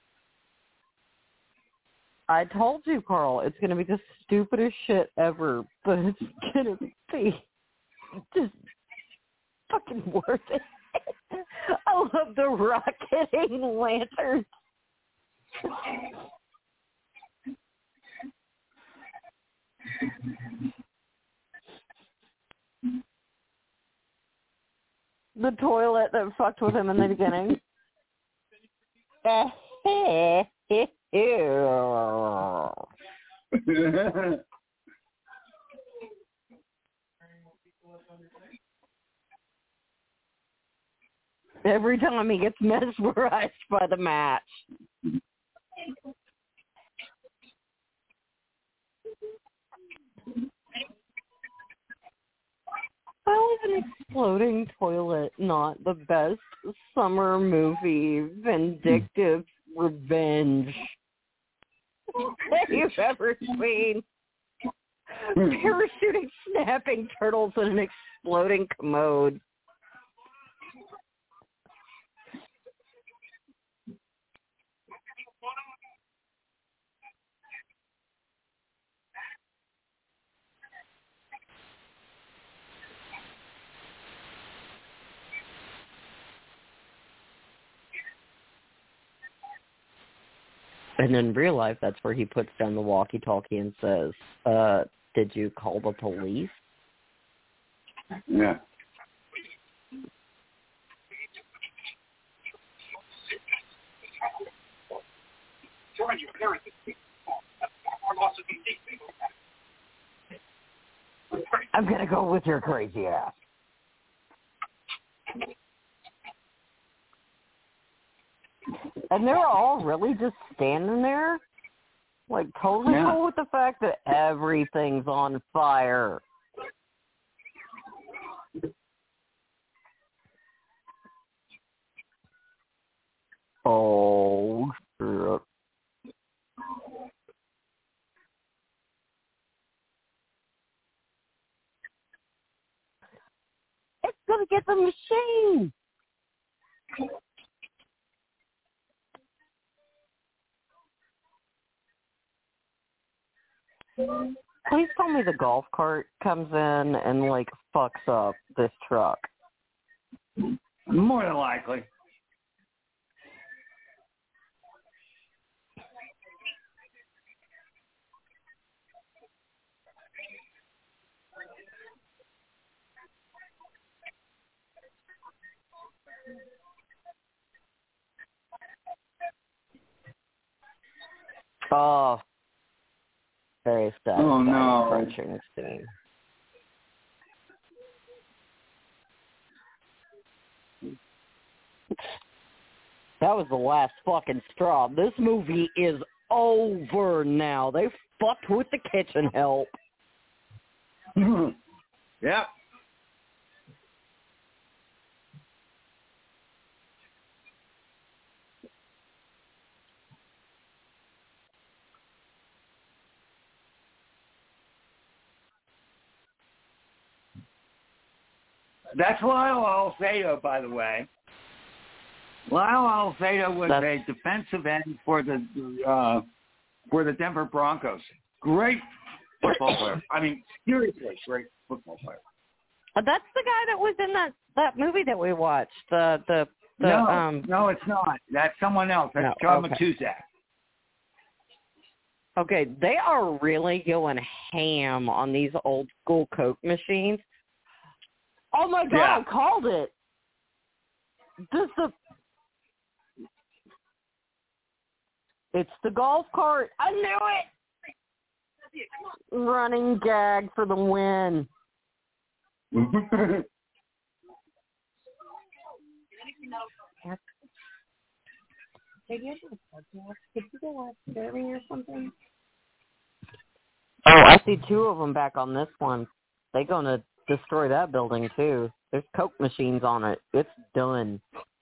I told you, Carl, it's going to be the stupidest shit ever, but it's going to be just fucking worth it. I love the rocketing lanterns. The toilet that fucked with him in the beginning. Every time he gets mesmerized by the match. How is an exploding toilet not the best summer movie vindictive revenge that you've ever seen? Parachuting snapping turtles in an exploding commode. And in real life, that's where he puts down the walkie-talkie and says, did you call the police? Yeah. I'm going to go with your crazy ass. And they're all really just standing there, like totally cool with the fact that everything's on fire. Oh, shit. It's going to get the machine. Please tell me the golf cart comes in and, like, fucks up this truck. More than likely. Oh, very sad. Oh, no. Crunching scene. That was the last fucking straw. This movie is over now. They fucked with the kitchen help. Yep. That's Lyle Alzado, by the way. Lyle Alzado was a defensive end for the Denver Broncos. Great football player. I mean, seriously, great football player. That's the guy that was in that movie that we watched. No, it's not. That's someone else. That's John Matuzak. Okay, they are really going ham on these old school Coke machines. Oh my God, I called it. It's the golf cart. I knew it. Running gag for the win. Oh, I see two of them back on this one. They're going to destroy that building, too. There's Coke machines on it. It's done.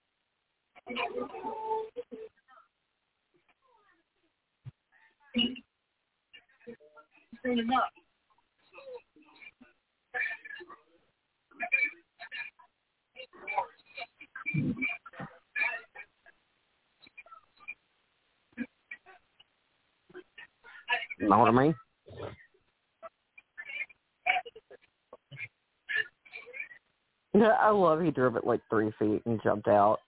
You know what I mean? Yeah, I love he drove it like 3 feet and jumped out.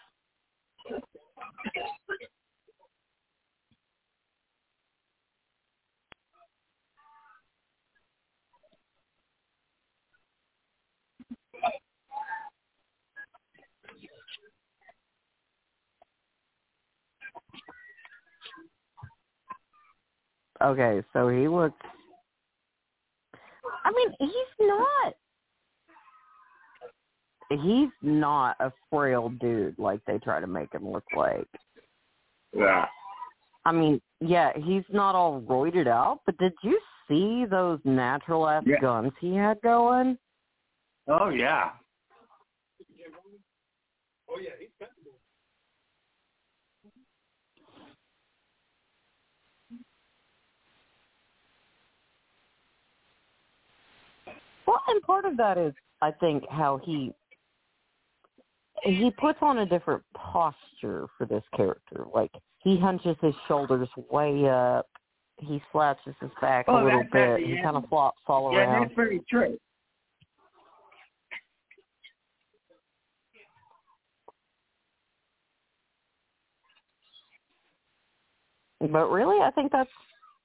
Okay, so he looks... I mean, he's not a frail dude like they try to make him look like. Yeah. I mean, yeah, he's not all roided out, but did you see those natural-ass guns he had going? Oh, yeah. Oh, yeah, he's sensible. Well, and part of that is, I think, how he puts on a different posture for this character. Like, he hunches his shoulders way up. He slouches his back a little bit. He kind of flops all around. Yeah, that's very true. But really, I think that's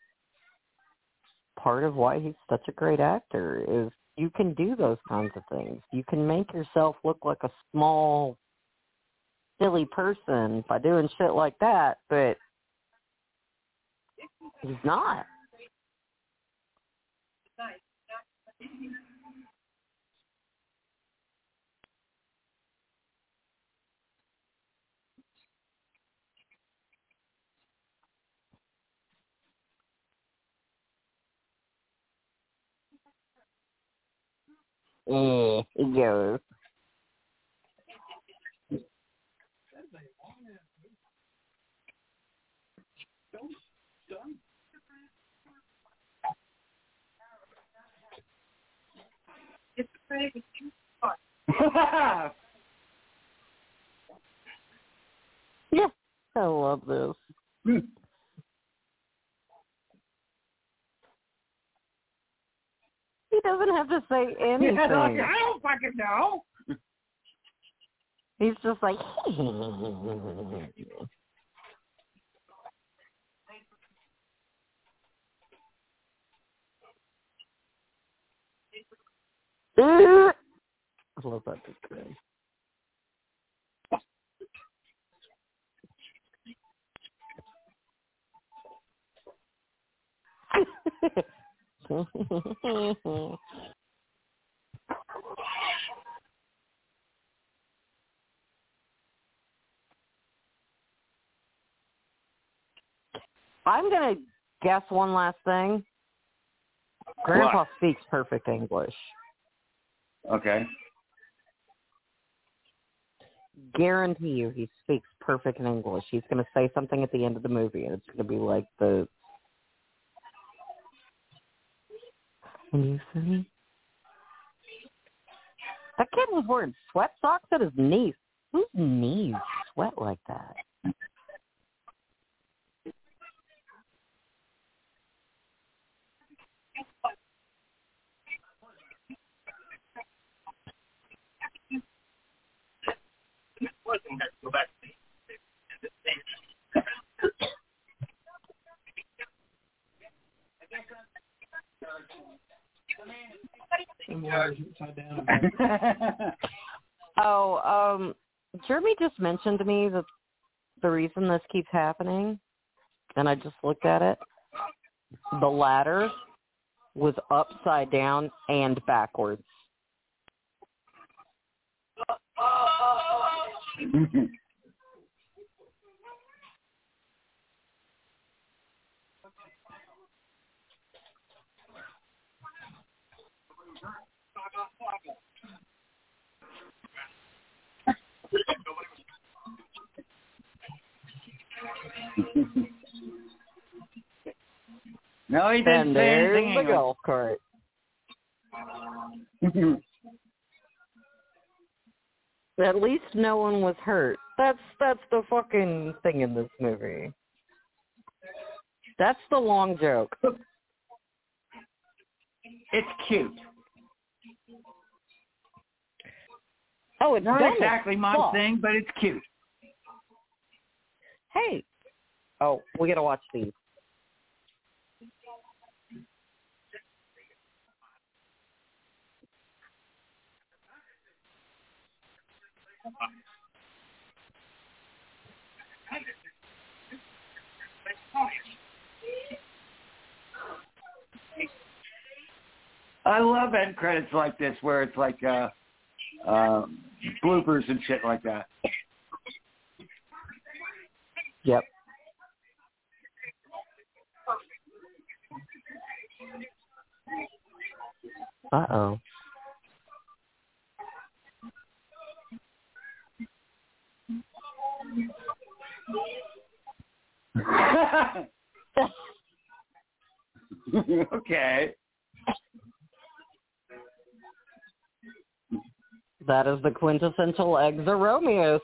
part of why he's such a great actor, is you can do those kinds of things. You can make yourself look like a small, silly person by doing shit like that, but he's not. He goes. It's crazy. Yeah, I love this. He doesn't have to say anything. I don't fucking know. He's just like, I love that big grin. I'm going to guess one last thing. Grandpa speaks perfect English. Okay. Guarantee you he speaks perfect English. He's going to say something at the end of the movie, and it's going to be like the... Can you see? That kid was wearing sweat socks at his knees. Whose knees sweat like that? Jeremy just mentioned to me that the reason this keeps happening, and I just looked at it, the ladder was upside down and backwards. No, he didn't say anything. There's the golf cart. At least no one was hurt. That's the fucking thing in this movie. That's the long joke. It's cute. Oh, it's not dumb exactly my fuck. thing, but it's cute. Hey. Oh, we gotta watch these. I love end credits like this where it's like bloopers and shit like that. Yep. Uh-oh. Okay. That is the quintessential eggs are Romeos.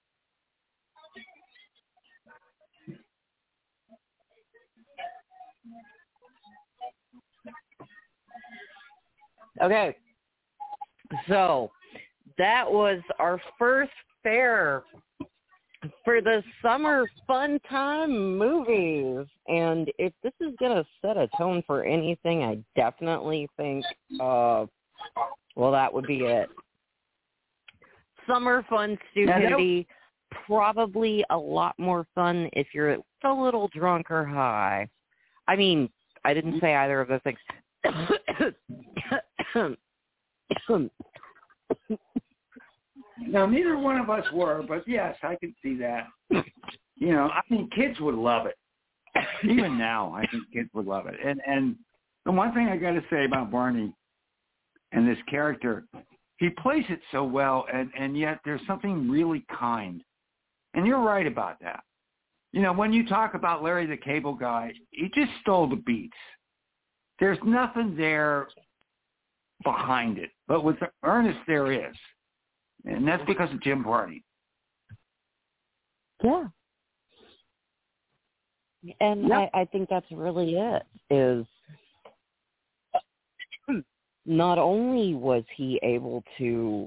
Okay. So that was our first fair for the summer fun time movies. And if this is going to set a tone for anything, I definitely think, well, that would be it. Summer fun stupidity, probably a lot more fun if you're a little drunk or high. I mean, I didn't say either of those things. No, neither one of us were, but yes, I can see that. You know, I think kids would love it. Even now, I think kids would love it. And the one thing I got to say about Barney and this character, he plays it so well, and yet there's something really kind. And you're right about that. You know, when you talk about Larry the Cable Guy, he just stole the beats. There's nothing there behind it. But with Ernest, there is. And that's because of Jim Varney. Yeah. And yep. I think that's really it, is not only was he able to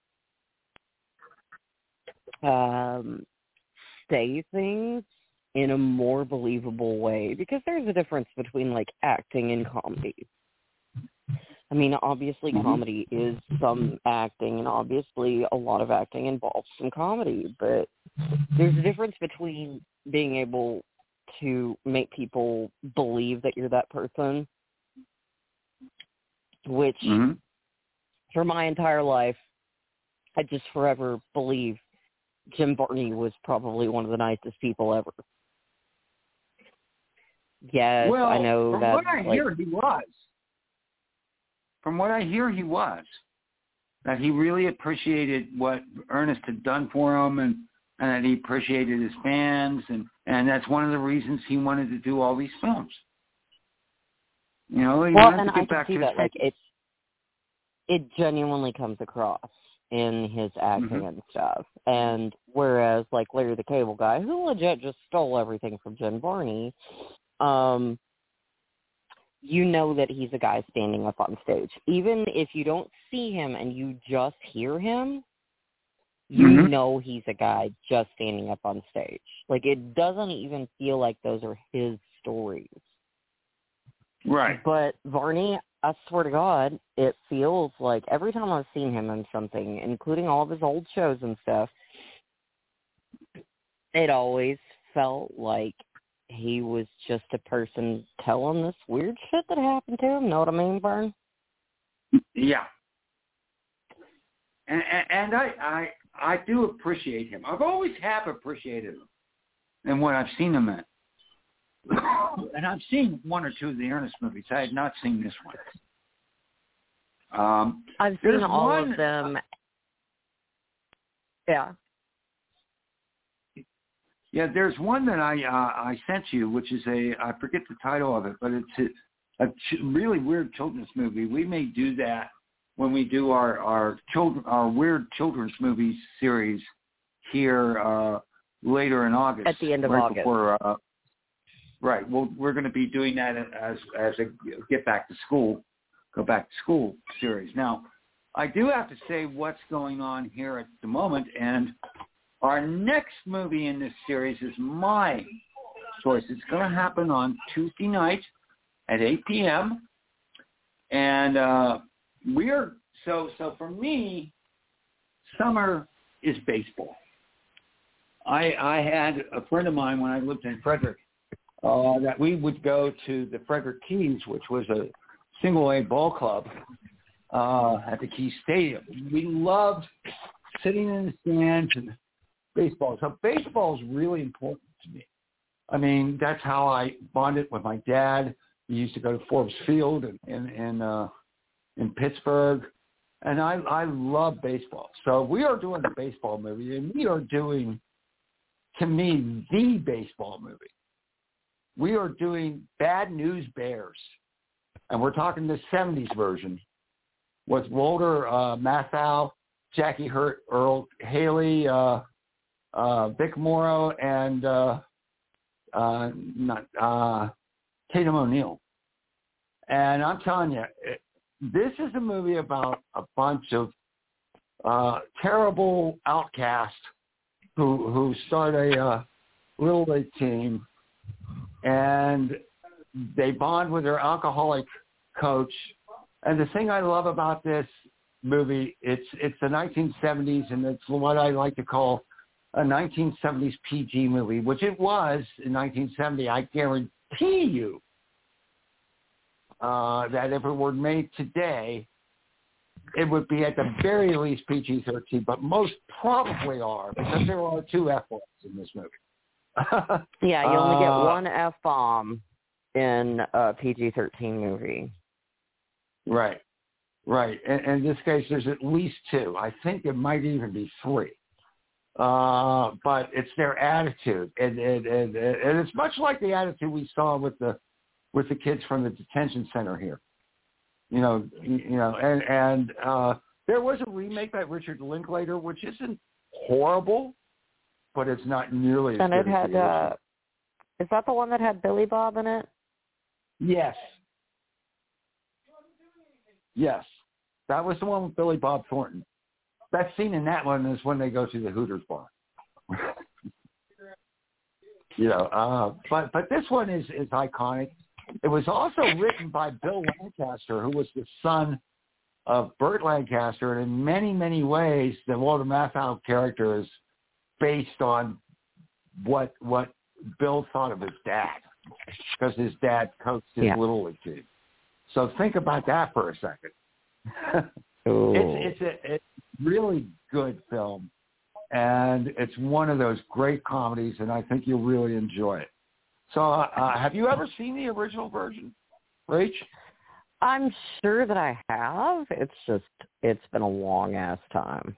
say things in a more believable way, because there's a difference between, like, acting and comedy. I mean, obviously comedy is some acting, and obviously a lot of acting involves some comedy, but there's a difference between being able to make people believe that you're that person, which for my entire life, I just forever believe Jim Varney was probably one of the nicest people ever. Yes, well, I know from that. What I hear, he was. From what I hear, he was. That he really appreciated what Ernest had done for him, and that he appreciated his fans, and that's one of the reasons he wanted to do all these films. You know, he wanted to get back to his that. Like, it genuinely comes across. in his acting Mm-hmm. and stuff. And whereas, like, Larry the Cable Guy, who legit just stole everything from Jim Varney, you know that he's a guy standing up on stage. Even if you don't see him and you just hear him, you Mm-hmm. know he's a guy just standing up on stage. Like, it doesn't even feel like those are his stories. Right. But Varney, I swear to God, it feels like every time I've seen him in something, including all of his old shows and stuff, it always felt like he was just a person telling this weird shit that happened to him. Know what I mean, Vern? Yeah. And I do appreciate him. I've always have appreciated him and what I've seen him in. And I've seen one or two of the Ernest movies. I had not seen this one. I've seen all of them. Yeah. Yeah, there's one that I sent you, which is I forget the title of it, but it's a really weird children's movie. We may do that when we do our weird children's movies series here later in August. At the end of right August. Before, right. Well, we're going to be doing that as a go back to school series. Now, I do have to say what's going on here at the moment, and our next movie in this series is my choice. It's going to happen on Tuesday night at 8 p.m. And so for me, summer is baseball. I had a friend of mine when I lived in Frederick that we would go to the Frederick Keys, which was a single-A ball club at the Keys Stadium. We loved sitting in the stands and baseball. So baseball is really important to me. I mean, that's how I bonded with my dad. We used to go to Forbes Field in Pittsburgh, and I love baseball. So we are doing a baseball movie, and we are doing, to me, the baseball movie. We are doing Bad News Bears, and we're talking the 70s version with Walter Matthau, Jackie Hurt, Earl Haley, Vic Morrow, and Tatum O'Neal. And I'm telling you, this is a movie about a bunch of terrible outcasts who start a little league team, and they bond with their alcoholic coach. And the thing I love about this movie, it's the 1970s, and it's what I like to call a 1970s PG movie, which it was in 1970. I guarantee you that if it were made today, it would be at the very least PG-13, but most probably are, because there are 2 F-bombs in this movie. Yeah, you only get one F-bomb in a PG-13 movie. Right. In this case, there's at least 2. I think there might even be 3. But it's their attitude, and it's much like the attitude we saw with the kids from the detention center here. And there was a remake by Richard Linklater, which isn't horrible, but it's not nearly as and good. And it had, is that the one that had Billy Bob in it? Yes. That was the one with Billy Bob Thornton. That scene in that one is when they go to the Hooters bar. But this one is iconic. It was also written by Bill Lancaster, who was the son of Burt Lancaster, and in many, many ways, the Walter Matthau character is based on what Bill thought of his dad, because his dad coached his little league team. So think about that for a second. It's a really good film, and it's one of those great comedies, and I think you'll really enjoy it. So have you ever seen the original version, Rach? I'm sure that I have. It's been a long-ass time.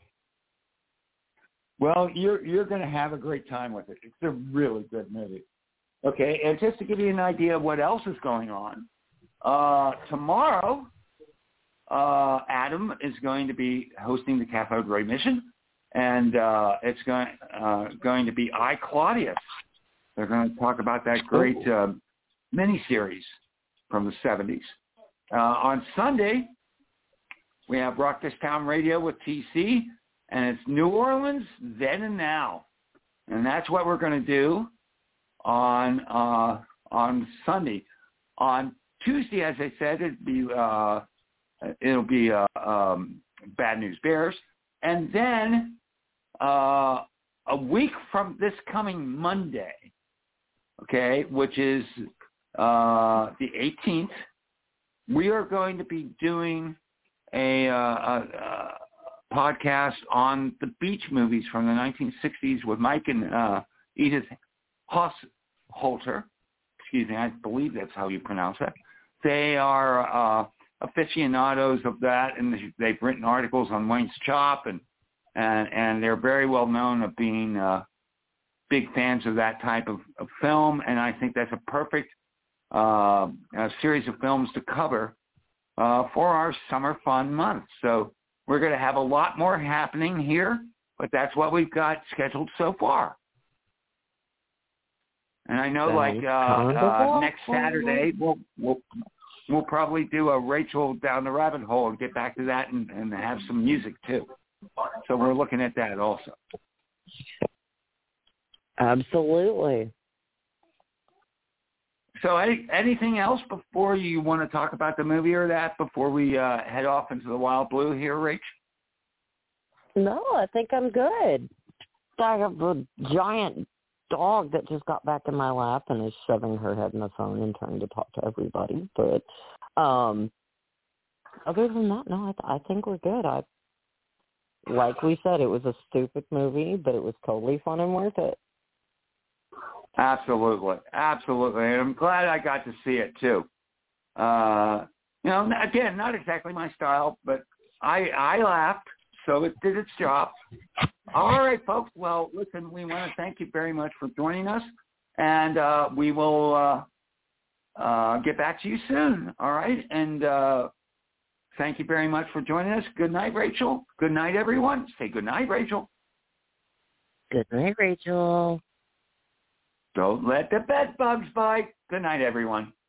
Well, you're going to have a great time with it. It's a really good movie. Okay, and just to give you an idea of what else is going on, tomorrow Adam is going to be hosting the Cathode Ray Mission, and it's going to be I, Claudius. They're going to talk about that great miniseries from the 70s. On Sunday, we have Rock This Town Radio with TC, and it's New Orleans then and now. And that's what we're going to do on Sunday. On Tuesday, as I said, it'll be Bad News Bears. And then a week from this coming Monday, okay, which is the 18th, we are going to be doing a podcast on the beach movies from the 1960s with Mike and Edith Hausholter. Excuse me, I believe that's how you pronounce that. They are aficionados of that, and they've written articles on Wayne's Chop, and they're very well known of being big fans of that type of film, and I think that's a perfect series of films to cover for our summer fun month. So we're going to have a lot more happening here, but that's what we've got scheduled so far. And I know, next Saturday we'll probably do a Rachel Down the Rabbit Hole and get back to that and have some music too. So we're looking at that also. Absolutely. So anything else before you want to talk about the movie or that before we head off into the wild blue here, Rach? No, I think I'm good. I have a giant dog that just got back in my lap and is shoving her head in the phone and trying to talk to everybody. But other than that, no, I think we're good. Like we said, it was a stupid movie, but it was totally fun and worth it. Absolutely. Absolutely. And I'm glad I got to see it, too. Again, not exactly my style, but I laughed, so it did its job. All right, folks. Well, listen, we want to thank you very much for joining us, and we will get back to you soon, all right? And thank you very much for joining us. Good night, Rachel. Good night, everyone. Say good night, Rachel. Good night, Rachel. Don't let the bed bugs bite. Good night, everyone.